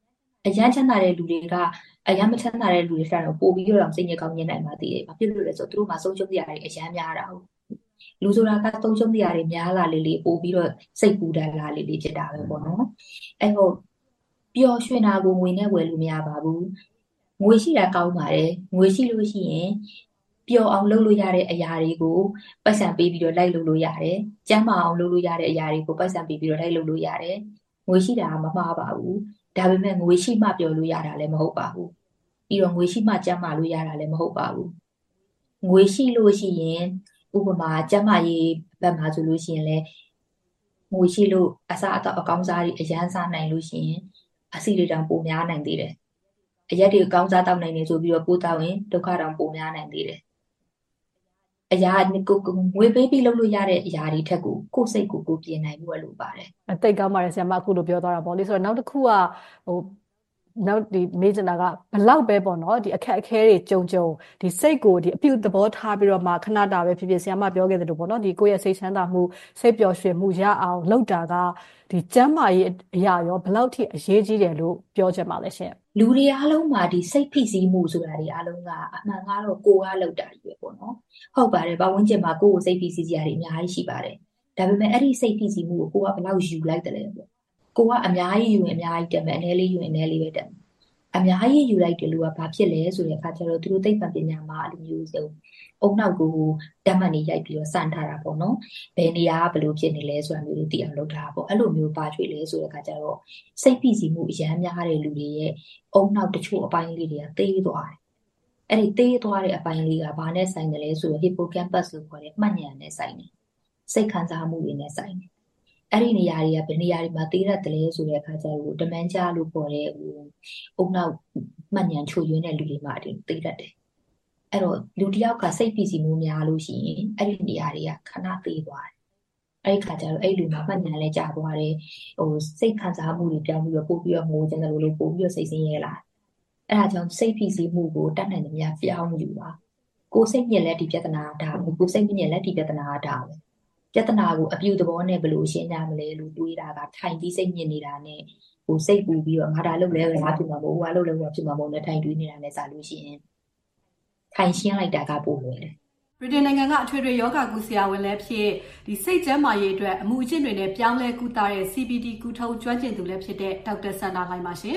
S18: အရန်ချမ်းသာတဲ့လူတွေကအရန်မချမ်းသာတဲ့လူတွေဆက်တော့ပို့ပြီးတော့စိတ်ညစ်ကောင်းညစ်နိုင်ပါသေးတယ်။ဘာဖြစ်လို့လဲဆိုတော့သူတို့မှာဆုံးရှုံးစရာတွေအရန်များတာဟုတ်။လူဆိုတာကဆုံးရှုံးစရာတွေများလာလေပို့ပြီးတော့စိတ်ပူတတ်လာလေဖြစ်တာပဲပေါ့နော်။အဲ့တော့ပျော်ရွှင်တာကိုငွေနဲ့ဝယ်လို့မရပါဘူး။ငွေရှိတာကောင်းပါတယ်။ငွေရှိလို့ရှိရင်ပျော်အောင်လုပ်လို့ရတဲ့အရာတွေကိုပိုက်ဆံပေးပြီးတော့လိုက်လုပ်လို့ရတယ်။ကျန်းမာအောင်လုပ်လို့ရတဲ့အရာတွေကိုပိုက်ဆံပေးပြီးတော့လိုက်လုပ်လို့ရတယ်။ငွေရှိတာမမှားပါဘူး။ဒါပေမဲ့ငွေရှိမှပျော်လို့ရတာလည်းမဟုတ်ပါဘူး။ပြီးတော့ငွေရှိမှကျန်းမာလို့ရတာလည်းမဟုတ်ပါဘူး။ငွေရှိလို့ရှိရင်ဥပမာကျန်းမာရေးဘက်မှာဆိုလို့ရှိရင်လည်းငွေရှိလို့အစားအသောက်အကောင်းစားတွေအရန်စားနိုင်လို့ရှိရင်အဆီတွေတောင်ပိုများနိုင်သေးတယ်။အရက်တွေအကောင်းစားတောက်နိုင်နေဆိုပြီးတော့ပိုးတောက်ရင်ဒုက္ခတောင်ပိုများနိုင်သေးတယ်။အရာကိုငွေပေးပြီးလုပ်လို့ရတဲ့အရာတွေထက်ကိုစိတ်ကိုပြင်နိုင်ဖို့လိုပါတယ်။
S17: အသိကောင်းပါတယ်ဆရာမအခုလိုပြောသွားတာပေါ့လေဆိုတော့နောက်တစ်ခုကနောက်ဒီမေးချင်တာကဘလောက်ပဲပေါ့နော်ဒီအခက်အခဲတွေကြုံဒီစိတ်ကိုဒီအပြုသဘောထားပြီးတော့မှခဏတာပဲဖြစ်ဖြစ်ဆရာမပြောခဲ့တယ်လို့ပေါ့နော်ဒီကိုယ့်ရဲ့စိတ်ချမ်းသာမှုစိတ်ပျော်ရွှင်မှုရအောင်လုပ်တာကဒီကျန်းမာရေးအရာရောဘလောက်ထိအရေးကြီးတယ်လို့ပြောချင်ပါလဲရှင်
S18: လူတွေအားလုံးမှာဒီစိတ်ဖိစီးမှုဆိုတာတွေအားလုံးကအမှန်ကတော့ကိုယ်ကလောက်တာကြီးပဲပေါ့နော်ဟုတ်ပါတယ်ပတ်ဝန်းကျင်မှာကိုယ်ကိုစိတ်ဖိစီးစရာတွေအများကြီးရှိပါတယ်ဒါပေမဲ့အဲ့ဒီစိတ်ဖိစီးမှုကိုကိုယ်ကဘလောက်ယူလိုက်တယ်လဲပေါ့ကိုကအများကြီးယူရင်အများကြီးတက်မယ်အနည်းလေးယူရင်အနည်းလေးပဲတက်မယ်အများကြီးယူလိုက်တယ်လို့ကဘာဖြစ်လဲဆိုတဲ့အခါကျတော့သူတို့သိပ္ပံပညာမှာအလိုမျိုးဆုံးအုံနောက်ကိုဓာတ်မှန်နေရိုက်ပြီးတော့စမ်းထားတာပေါ့နော်ဘယ်နေရာကဘယ်လိုဖြစ်နေလဲဆိုတာမျိုးတွေသိအောင်လုပ်ထားတာပေါ့အဲ့လိုမျိုးပါချွေလဲဆိုတဲ့အခါကျတော့စိတ်ဖိစီးမှုအများများတဲ့လူတွေရဲ့အုံနောက်တချို့အပိုင်းလေးတွေကသေးသွားတယ်အဲ့ဒီသေးသွားတဲ့အပိုင်းလေးကဘာနဲ့ဆိုင်တယ်လဲဆိုတော့ hippocampus လို့ခေါ်တဲ့မှတ်ဉာဏ်နဲ့ဆိုင်တယ်စိတ်ခံစားမှုတွေနဲ့ဆိုင်တယ်အဲ့ဒီနေရာတွေကဘယ်နေရာတွေမှာသေးရတယ်လဲဆိုတဲ့အခါကျတော့ဒမန်ဂျာလို့ခေါ်တဲ့အုံနောက်မှတ်ဉာဏ်ချို့ယွင်းတဲ့လူတွေမှာသေးတတ်တယ်အဲ့တော့လူတစ်ယောက်ကစိတ်ဖိစီးမှုများလို့ရှိရင်အဲ့ဒီနေရာတွေကခဏသေးသွားတယ်အဲ့ဒီခါကျတော့အဲ့လူမှာမှတ်ဉာဏ်လည်းကျသွားတယ်စိတ်ခံစားမှုတွေပြောင်းပြီးတော့ပို့ပြီးတော့ငိုကြတယ်လို့ပို့ပြီးတော့စိတ်ဆင်းရဲလာအဲ့ဒါကြောင့်စိတ်ဖိစီးမှုကိုတတ်နိုင်သမျှပြောင်းယူပါကိုယ်စိတ်ညစ်လက်ဒီပြဿနာဒါကိုယ်စိတ်ညစ်လက်ဒီပြဿနာဒါပဲပြဿနာကိုအပြုသဘောနဲ့ဘယ်လိုရှင်းကြမလဲလို့တွေးတာကထိုင်ပြီးစိတ်ညစ်နေတာနဲ့ကိုယ်စိတ်ပူပြီးတော့ငါဒါလုပ်လဲငါဖြစ်မှာမဟုတ်ဘူးငါလုပ်လဲဖြစ်မှာမဟုတ်နဲ့ထိုင်တွေးနေတာနဲ့စလို့ရှိရင်ထိုင်ရှင်းလိုက်တာကပိုလွယ်တယ်
S17: ဗြိတိန်နိုင်ငံကအထွေထွေယောဂကုဆရာဝန်လည်းဖြစ်ဒီစိတ်ကျန်းမာရေးအတွက်အမှုအကျင့်တွေနဲ့ပြောင်းလဲကုသတဲ့ CBD ကုထုံးကျွမ်းကျင်သူလည်းဖြစ်တဲ့ဒေါက်တာစန္ဒာလှိုင်ပါရှင်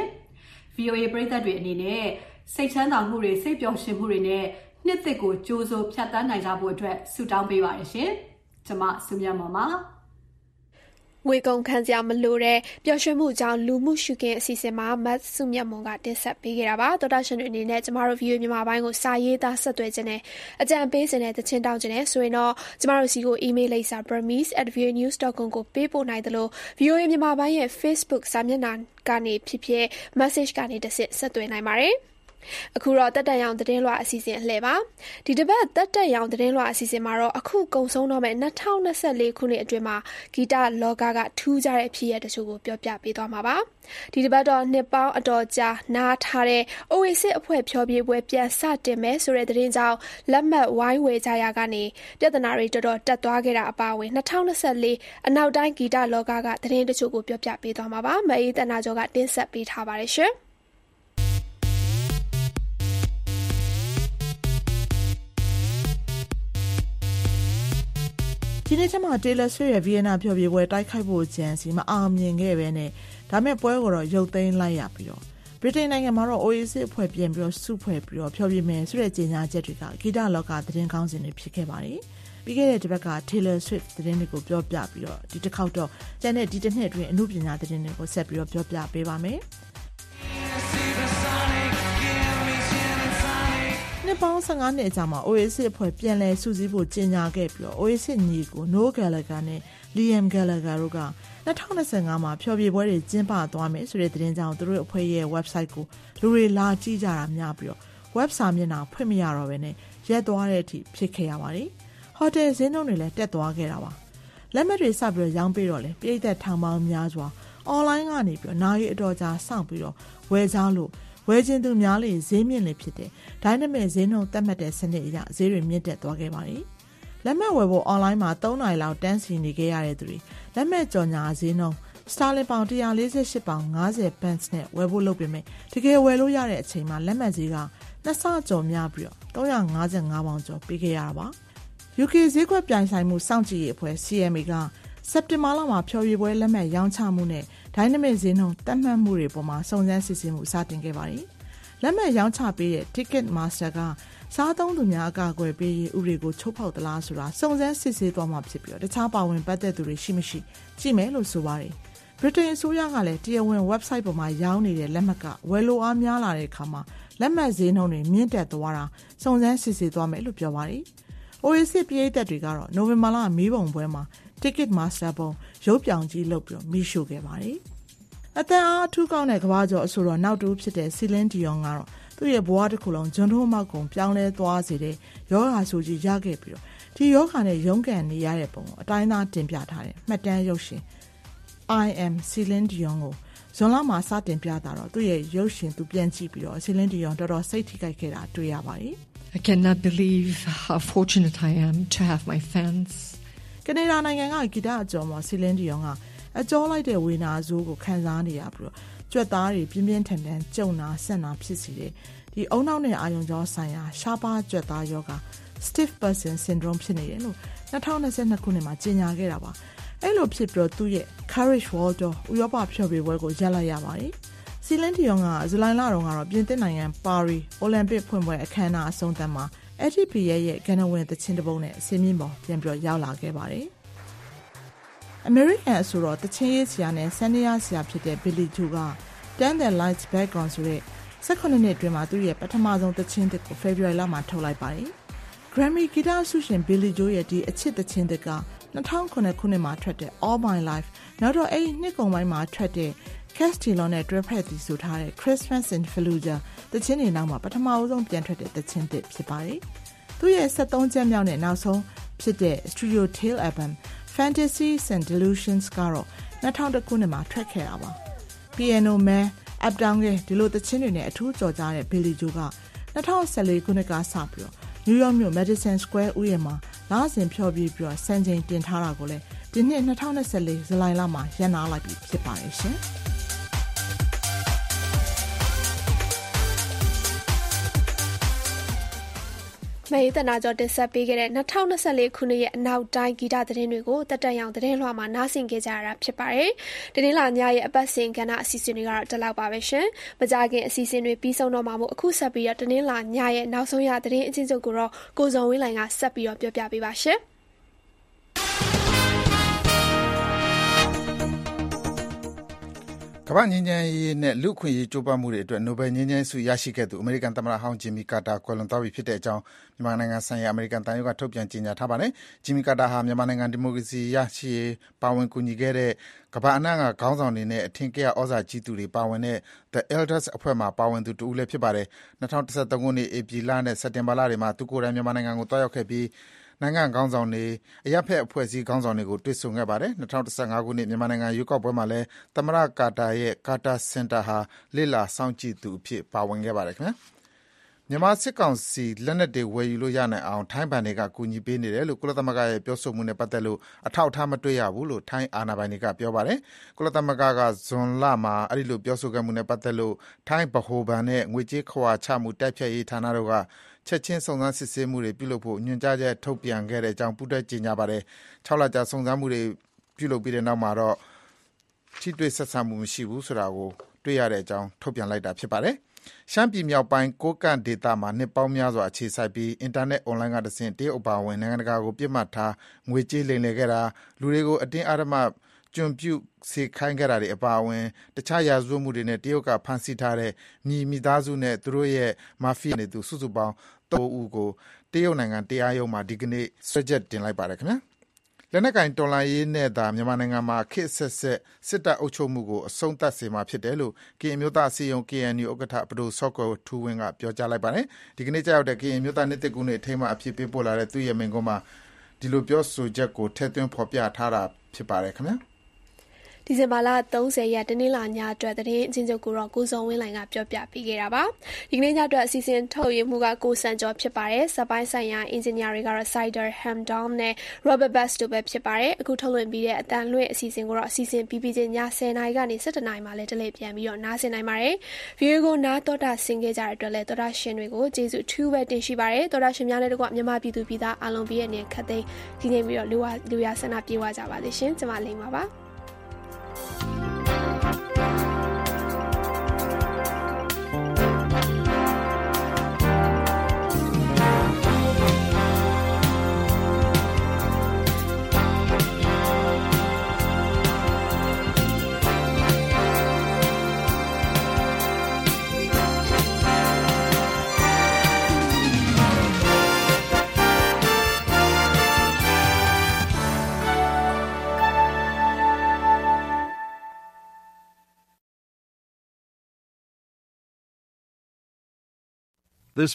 S17: VOA ပရိသတ်တွေအနေနဲ့စိတ်ချမ်းသာမှုတွေစိတ်ပျော်ရွှင်မှုတွေနဲ့နှစ်သက်ကိုကြိုးစိုးဖြတ်သန်းနိုင်ကြဖို့အတွက်ဆုတောင်းပေးပါရရှင်ကျမစုမြတ်မော်ပါငွေကုန်ခံစရာမလိုတဲ့ပျော်ရွှင်မှုကြောင့်လူမှုရှုခင်းအစီအစဉ်မှာမတ်စုမြတ်မွန်ကတင်ဆက်ပေးခဲ့တာပါတော်တာရှင်တွေအနေနဲ့ကျမတို့ VOA မြန်မာပိုင်းကိုစာရေးသားဆက်သွယ်ခြင်းနဲ့အကြံပေးခြင်းနဲ့တခြင်းတောင်းခြင်းနဲ့ဆိုရင်တော့ကျမတို့စီကို email လိပ်စာ burmese@voanews.com ကိုပေးပို့နိုင်တယ်လို့ VOA မြန်မာပိုင်းရဲ့ Facebook စာမျက်နှာကနေဖြစ်ဖြစ် message ကနေတဆင့်ဆက်သွယ်နိုင်ပါတယ်အခုတော့တက်တန်ရောင်သတင်းလွှာအစီအစဉ်အလှည့်ပါဒီတစ်ပတ်တက်တန်ရောင်သတင်းလွှာအစီအစဉ်မှာတော့အခုကုံဆုံးတော့မဲ့2024ခုနှစ်အတွင်းမှာဂီတလောကထူးခြားတဲ့ဖြစ်ရပ်တချို့ကိုပြောပြပေးသွားမှာပါဒီတစ်ပတ်တော့နှစ်ပေါင်းအတော်ကြာနားထားတဲ့ Oasis အဖွဲ့ဖျော်ဖြေပွဲပြန်စတင်မယ်ဆိုတဲ့သတင်းကြောင့်လက်မှတ်ဝိုင်းဝယ်ကြရာကနေပြဿနာတွေတော်တော်တက်သွားခဲ့တာအပါအဝင်2024အနောက်တိုင်းဂီတလောကသတင်းတချို့ကိုပြောပြပေးသွားမှာပါမအေးတနာကျော်ကတင်ဆက်ပေးထားပါတယ်ရှင်
S19: ဒီနေ့ကျမှ Taylor Swift ရဲ့ Vienna ဖျော်ဖြေပွဲတိုက်ခိုက်ဖို့ကြံစီမအောင်မြင်ခဲ့ပဲနဲ့ဒါမဲ့ပွဲကိုတော့ရုပ်သိမ်းလိုက်ရပြီးတော့ဗြိတိန်နိုင်ငံမှာတော့ Oasis အဖွဲ့ပြင်ပြီးတော့စုဖွဲ့ပြီးတော့ဖျော်ဖြေမယ်ဆိုတဲ့ကြေညာချက်တွေကဂီတလောကသတင်းကောင်းစင်တွေဖြစ်ခဲ့ပါတယ်။ပြီးခဲ့တဲ့တစ်ပတ်က Taylor Swift သတင်းတွေကိုပြောပြပြီးတော့ဒီတစ်ခေါက်တော့ကျန်တဲ့ဒီတစ်နှစ်အတွင်းအမှုပညာသတင်းတွေကိုဆက်ပြီးတော့ပြောပြပေးပါမယ်။နှစ်ပေါင်း15နှစ်အကြာမှာ Oasis အဖွဲ့ပြန်လည်စုစည်းဖို့ကြေညာခဲ့ပြီးတော့ Oasis ညီကို Noel Gallagher နဲ့ Liam Gallagher တို့က2025မှာဖျော်ဖြေပွဲတွေကျင်းပသွားမယ်ဆိုတဲ့သတင်းကြောင့်သူတို့အဖွဲ့ရဲ့ website ကိုလူတွေလာကြည့်ကြတာများပြီးတော့ web စာမျက်နှာဖွင့်မရတော့ဘဲနဲ့ရက်သွားတဲ့အထိဖြစ်ခဲ့ရပါတယ်။ hotel ဈေးနှုန်းတွေလည်းတက်သွားခဲ့တာပါ။လက်မှတ်တွေစပြီးတော့ရောင်းပေးတော့လေပြည်သက်ထောင်ပေါင်းများစွာ online ကနေပြီးတော့နာရီအတော်ကြာစောင့်ပြီးတော့ဝယ်ကြလို့ဝယ်ခြင်းသူများလေဈေးမြင့်လေဖြစ်တဲ့ Dynamic ဈေးနှုန်းသတ်မှတ်တဲ့စနစ်အရဈေးတွေမြင့်တက်သွားခဲ့ပါတယ်။လက်မှတ်ဝယ်ဖို့ online မှာ3နာရီလောက်တန်းစီနေခဲ့ရတဲ့သူတွေလက်မှတ်ကြော်ညာဈေးနှုန်း Starlink ပေါင်148ပေါင်50 pence နဲ့ဝယ်ဖို့လုပ်ပေမဲ့တကယ်ဝယ်လို့ရတဲ့အချိန်မှာလက်မှတ်ဈေးက2ဆကျော်များပြီးတော့355ပေါင်ကျော်ပေးခဲ့ရတာပါ။ UK ဈေးကွက်ပြိုင်ဆိုင်မှုစောင့်ကြည့်ရေးအဖွဲ့ CMA ကစက်တင်ဘာလမှာဖျော်ဖြေပွဲလက်မှတ်ရောင်းချမှုနဲ့ Dynamic ဈေးနှုန်းတက်မှတ်မှုတွေပေါ်မှာစုံစမ်းစစ်ဆေးမှုစတင်ခဲ့ပါတယ်။လက်မှတ်ရောင်းချပေးတဲ့ Ticketmaster ကစားသုံးသူများအကာအကွယ်ပေးရေးဥပဒေကိုချိုးဖောက်သလားဆိုတာစုံစမ်းစစ်ဆေးသွားမှာဖြစ်ပြီးတခြားပါဝင်ပတ်သက်သူတွေရှိမရှိကြည့်မယ်လို့ဆိုပါတယ်။ဗြိတိန်အစိုးရကလည်းတရားဝင် website ပေါ်မှာရောင်းနေတဲ့လက်မှတ်ကဝယ်လိုအားများလာတဲ့အခါမှာလက်မှတ်ဈေးနှုန်းတွေမြင့်တက်သွားတာစုံစမ်းစစ်ဆေးသွားမယ်လို့ပြောပါတယ်။ Oasis ပြည်သက်တွေကတော့နိုဝင်ဘာလမီးပုံပွဲမှာ Ticketmaster ပုံရုပ်ပြောင်ကြီးလုပ်ပြီးမီးရှို့ခဲ့ပါတယ်။အသက်အားအထူးကောင်းတဲ့ကမ္ဘာကျော်အဆိုတော်နောက်တူဖြစ်တဲ့ Celine Dion ကတော့သူ့ရဲ့ဘဝတစ်ခုလုံးဂျွန်ထိုးမောက်ကုန်ပြောင်းလဲသွားစေတဲ့ယောဂါဆိုကြီးရခဲ့ပြီးဒီယောဂါနဲ့ရုန်းကန်နေရတဲ့ပုံကိုအတိုင်းသားတင်ပြထားတဲ့မှတ်တမ်းရုပ်ရှင် I am Celine Dion ကိုဇွန်လမှာစတင်ပြတာတော့သူ့ရဲ့ရုပ်ရှင်သူပြန်ကြည့်ပြီးတော့ Celine Dion တော်တော်စိတ်ထိခိုက်ခဲ့တာတွေ့ရပါတယ်။
S20: I cannot believe how fortunate I am to have my fans.
S19: ကနေဒါနိုင်ငံကဂီတအကျော်မှာ Celine Dion ကအကျော်လိုက်တဲ့ဝေနာဆိုးကိုခံစားနေရပြီးတော့ကြွက်သားတွေပြင်းပြင်းထန်ထန်ကြုံနာဆက်နာဖြစ်စီတဲ့ဒီအုံနောက်နဲ့အာယုံကြောဆိုင်ရာရှားပါးကြွက်သားယောဂ stiff person syndrome ဖြစ်နေတယ်လို့2022ခုနှစ်မှာကြေညာခဲ့တာပါအဲ့လိုဖြစ်ပြီးတော့သူ့ရဲ့ Courage World Tour ဥရောပဖျော်ဖြေပွဲကိုရပ်လိုက်ရပါတယ်။ Celine Dion ကဇူလိုင်လတုန်းကတော့ပြင်သစ်နိုင်ငံပါရီအိုလံပစ်ဖွင့်ပွဲအခမ်းအနားအဆုံးသတ်မှာ ATP ရဲ့ကဏ္ဍဝင်သချင်းတစ်ပုဒ်နဲ့အစင်းမြင့်ပေါ်ပြန်ပြီးရောက်လာခဲ့ပါတယ်။ American အဆိုတော်တချင်းရေးဆရာနဲ့ဆန်နီယာဆရာဖြစ်တဲ့ Billy Joel က Turn the Lights Back On ဆိုတဲ့18နှစ်အတွင်းမှာသူ့ရဲ့ပထမဆုံးတချင်းတစ်ကို February လမှာထုတ်လိုက်ပါတယ်။ Grammy ဂီတဆုရှင် Billy Joel ရဲ့ဒီအချစ်တချင်းတစ်က2009ခုနှစ်မှာထွက်တဲ့ All My Life နောက်တော့အဲ့ဒီနှစ်ကုန်ပိုင်းမှာထွက်တဲ့ Castillo နဲ့တွဲဖက်တီဆိုထားတဲ့ Christmas in Fallujah တချင်းတွေနောက်မှာပထမအဆုံးပြန်ထွက်တဲ့တချင်းတစ်ဖြစ်ပါတယ်။သူ့ရဲ့73ချက်မြောက်နဲ့နောက်ဆုံးဖြစ်တဲ့ Studio Tail Album Fantasies and Delusions ကတော့2001ခုနှစ်မှာထွက်ခဲ့တာပါ။ Piano Man, Up Down ရဲ့ဒီလိုတချင်းတွေနဲ့အထူးကြော်ကြားတဲ့ Billy Joel က2014ခုနှစ်ကစပြီးတော့ New York မြို့ Madison Square ဥယျာဉ်မှာလစဉ်ဖျော်ဖြေပြီးတော့စံချိန်တင်ထားတာကိုလည်းဒီနှစ်2024ဇူလိုင်လမှာရပ်နားလိုက်ပြီဖြစ်ပါတယ်ရှင်။
S2: မေတနာကျော်တင်ဆက်ပေးခဲ့တဲ့2024ခုနှစ်ရဲ့အနောက်တိုင်းဂီတသတင်းတွေကိုတက်တက်ရောင်သတင်းလွှာမှာနားဆင်ခဲ့ကြရတာဖြစ်ပါတယ်။ဒီနေ့လာညရဲ့အပတ်စဉ်ကဏ္ဍအစီအစဉ်တွေကတော့ဒီလောက်ပါပဲရှင်။မကြခင်အစီအစဉ်တွေပြီးဆုံးတော့မှာမို့အခုဆက်ပြီးတော့ဒီနေ့လာညရဲ့နောက်ဆုံးရသတင်းအချင်းချုပ်ကိုတော့ကိုဇော်ဝင်းလိုင်ကဆက်ပြီးတော့ပြောပြပေးပါရှင်။
S3: ကမ္ဘာငြိမ်းချမ်းရေးနဲ့လူ့အခွင့်အရေးကြိုးပမ်းမှုတွေအတွက်နိုဘယ်ငြိမ်းချမ်းရေးဆုရရှိခဲ့သူအမေရိကန်သမ္မတဟောင်းဂျင်မီကာတာကွယ်လွန်သွားပြီဖြစ်တဲ့အကြောင်းမြန်မာနိုင်ငံဆိုင်ရာအမေရိကန်သံရုံးကထုတ်ပြန်ကြေညာထားပါတယ်။ဂျင်မီကာတာဟာမြန်မာနိုင်ငံဒီမိုကရေစီရရှိရေးပါဝင်ကူညီခဲ့တဲ့ကမ္ဘာအနှံ့ကခေါင်းဆောင်တွေနဲ့အထင်ကရဩဇာကြီးသူတွေပါဝင်တဲ့ The Elders အဖွဲ့မှာပါဝင်သူတဦးလည်းဖြစ်ပါတယ်။2013ခုနှစ်ဧပြီလနဲ့စက်တင်ဘာလတွေမှာသူကိုယ်တိုင်မြန်မာနိုင်ငံကိုတွားရောက်ခဲ့ပြီးနိုင်ငံခေါင်းဆောင်တွေအရပ်ဖက်အဖွဲ့အစည်းခေါင်းဆောင်တွေကိုတွေ့ဆုံခဲ့ပါတယ်2015ခုနှစ်မြန်မာနိုင်ငံရွေးကောက်ပွဲမှာလည်းသမ္မတကာတာရဲ့ကာတာစင်တာဟာလေ့လာစောင့်ကြည့်သူအဖြစ်ပါဝင်ခဲ့ပါတယ်ခင်ဗျာမြန်မာစစ်ကောင်စီလက်နက်တွေဝယ်ယူလို့ရနိုင်အောင်ထိုင်းဘဏ်တွေကကူညီပေးနေတယ်လို့ကုလသမဂ္ဂရဲ့ပြောဆိုမှုနဲ့ပတ်သက်လို့အထောက်အထားမတွေ့ရဘူးလို့ထိုင်းအာဏာပိုင်တွေကပြောပါတယ်ကုလသမဂ္ဂကဇွန်လမှာအဲ့ဒီလိုပြောဆိုခဲ့မှုနဲ့ပတ်သက်လို့ထိုင်းဗဟိုဘဏ်နဲ့ငွေကြေးခွာချမှုတိုက်ဖြတ်ရေးဌာနတို့ကချက်ချင်းစုံစမ်းစစ်ဆေးမှုတွေပြုလုပ်ဖို့ညွှန်ကြားချက်ထုတ်ပြန်ခဲ့တဲ့အကြောင်းပူးတွဲကြေညာပါတယ်6လကြာစုံစမ်းမှုတွေပြုလုပ်ပြီးတဲ့နောက်မှာတော့ထိတွေ့ဆက်ဆံမှုမရှိဘူးဆိုတာကိုတွေ့ရတဲ့အကြောင်းထုတ်ပြန်လိုက်တာဖြစ်ပါတယ်ရှမ်းပြည်မြောက်ပိုင်းကိုကန့်ဒေသမှာနှစ်ပေါင်းများစွာအခြေစိုက်ပြီးအင်တာနက်အွန်လိုင်းကတဆင့်တရုတ်အပါအဝင်နိုင်ငံတကာကိုပြစ်မှတ်ထားငွေကြေးလိမ်လည်ခဲ့တာလူတွေကိုအတင်းအဓမ္မကျွန်ပြုစေခိုင်းခဲ့တာတွေအပါအဝင်တခြားရာဇဝတ်မှုတွေနဲ့တရုတ်ကဖမ်းဆီးထားတဲ့မိသားစုနဲ့သူတို့ရဲ့မာဖီးယားနေသူစုစုပေါင်း3ဦးကိုတရုတ်နိုင်ငံတရားရုံးမှာဒီကနေ့စွဲချက်တင်လိုက်ပါတယ်ခင်ဗျာလက်နက်ကင်တော်လှန်ရေးနဲ့သာမြန်မာနိုင်ငံမှာခေတ်ဆက်ဆက်စစ်တပ်အုပ်ချုပ်မှုကိုအဆုံးသတ်စေမှာဖြစ်တယ်လို့ကရင်မျိုးသားအစည်းအရုံး KNU ဥက္ကဋ္ဌပဒိုစောကောထူးဝင်းကပြောကြားလိုက်ပါတယ်ဒီကနေ့ကြောက်တဲ့ကရင်မျိုးသားနှစ်သက်ကူနဲ့အထိမ်းအမှအဖြစ်ပေးပို့လာတဲ့သူ့ရဲ့မိန့်ခွန်းမှာဒီလိုပြောဆိုချက်ကိုထည့်သွင်းဖော်ပြထားတာဖြစ်ပါတယ်ခင်ဗျာ
S2: ဒီဒီဇင်ဘာလ30ရက်တနင်္လာညအတွက်သတင်းအချင်းချုပ်ကိုတော့ကိုစုံဝင်းလိုင်ကပြောပြပေးခဲ့တာပါဒီကနေ့ညအတွက်အစီအစဉ်ထုတ်ရမှုကကိုစံကျော်ဖြစ်ပါတယ်စပိုင်းဆိုင်ရာအင်ဂျင်နီယာတွေကတော့ Sider Hamdom နဲ့ Robert Bass တို့ပဲဖြစ်ပါတယ်အခုထုတ်လွှင့်ပြီးတဲ့အတန်လွှင့်အစီအစဉ်ကိုတော့အစီအစဉ်ပြီးချင်းည10:00နာရီကနေ17:00နာရီမှာလည်းတလဲပြန်ပြီးတော့နားဆင်နိုင်ပါတယ်ဗီဒီယိုကိုနားတော်တာဆင်ခဲ့ကြတဲ့အတွက်လည်းတော်တာရှင်တွေကိုကျေးဇူးအထူးပဲတင်ရှိပါတယ်တော်တာရှင်များနဲ့တကွမြန်မာပြည်သူပြည်သားအားလုံးပြည့်ရဲ့နေခတ်သိမ်းဒီနေ့ပြီးတော့လူရဆန္ဒပြေဝကြပါလိမ့်ရှင်ကျွန်မလိမ့်ပါပါ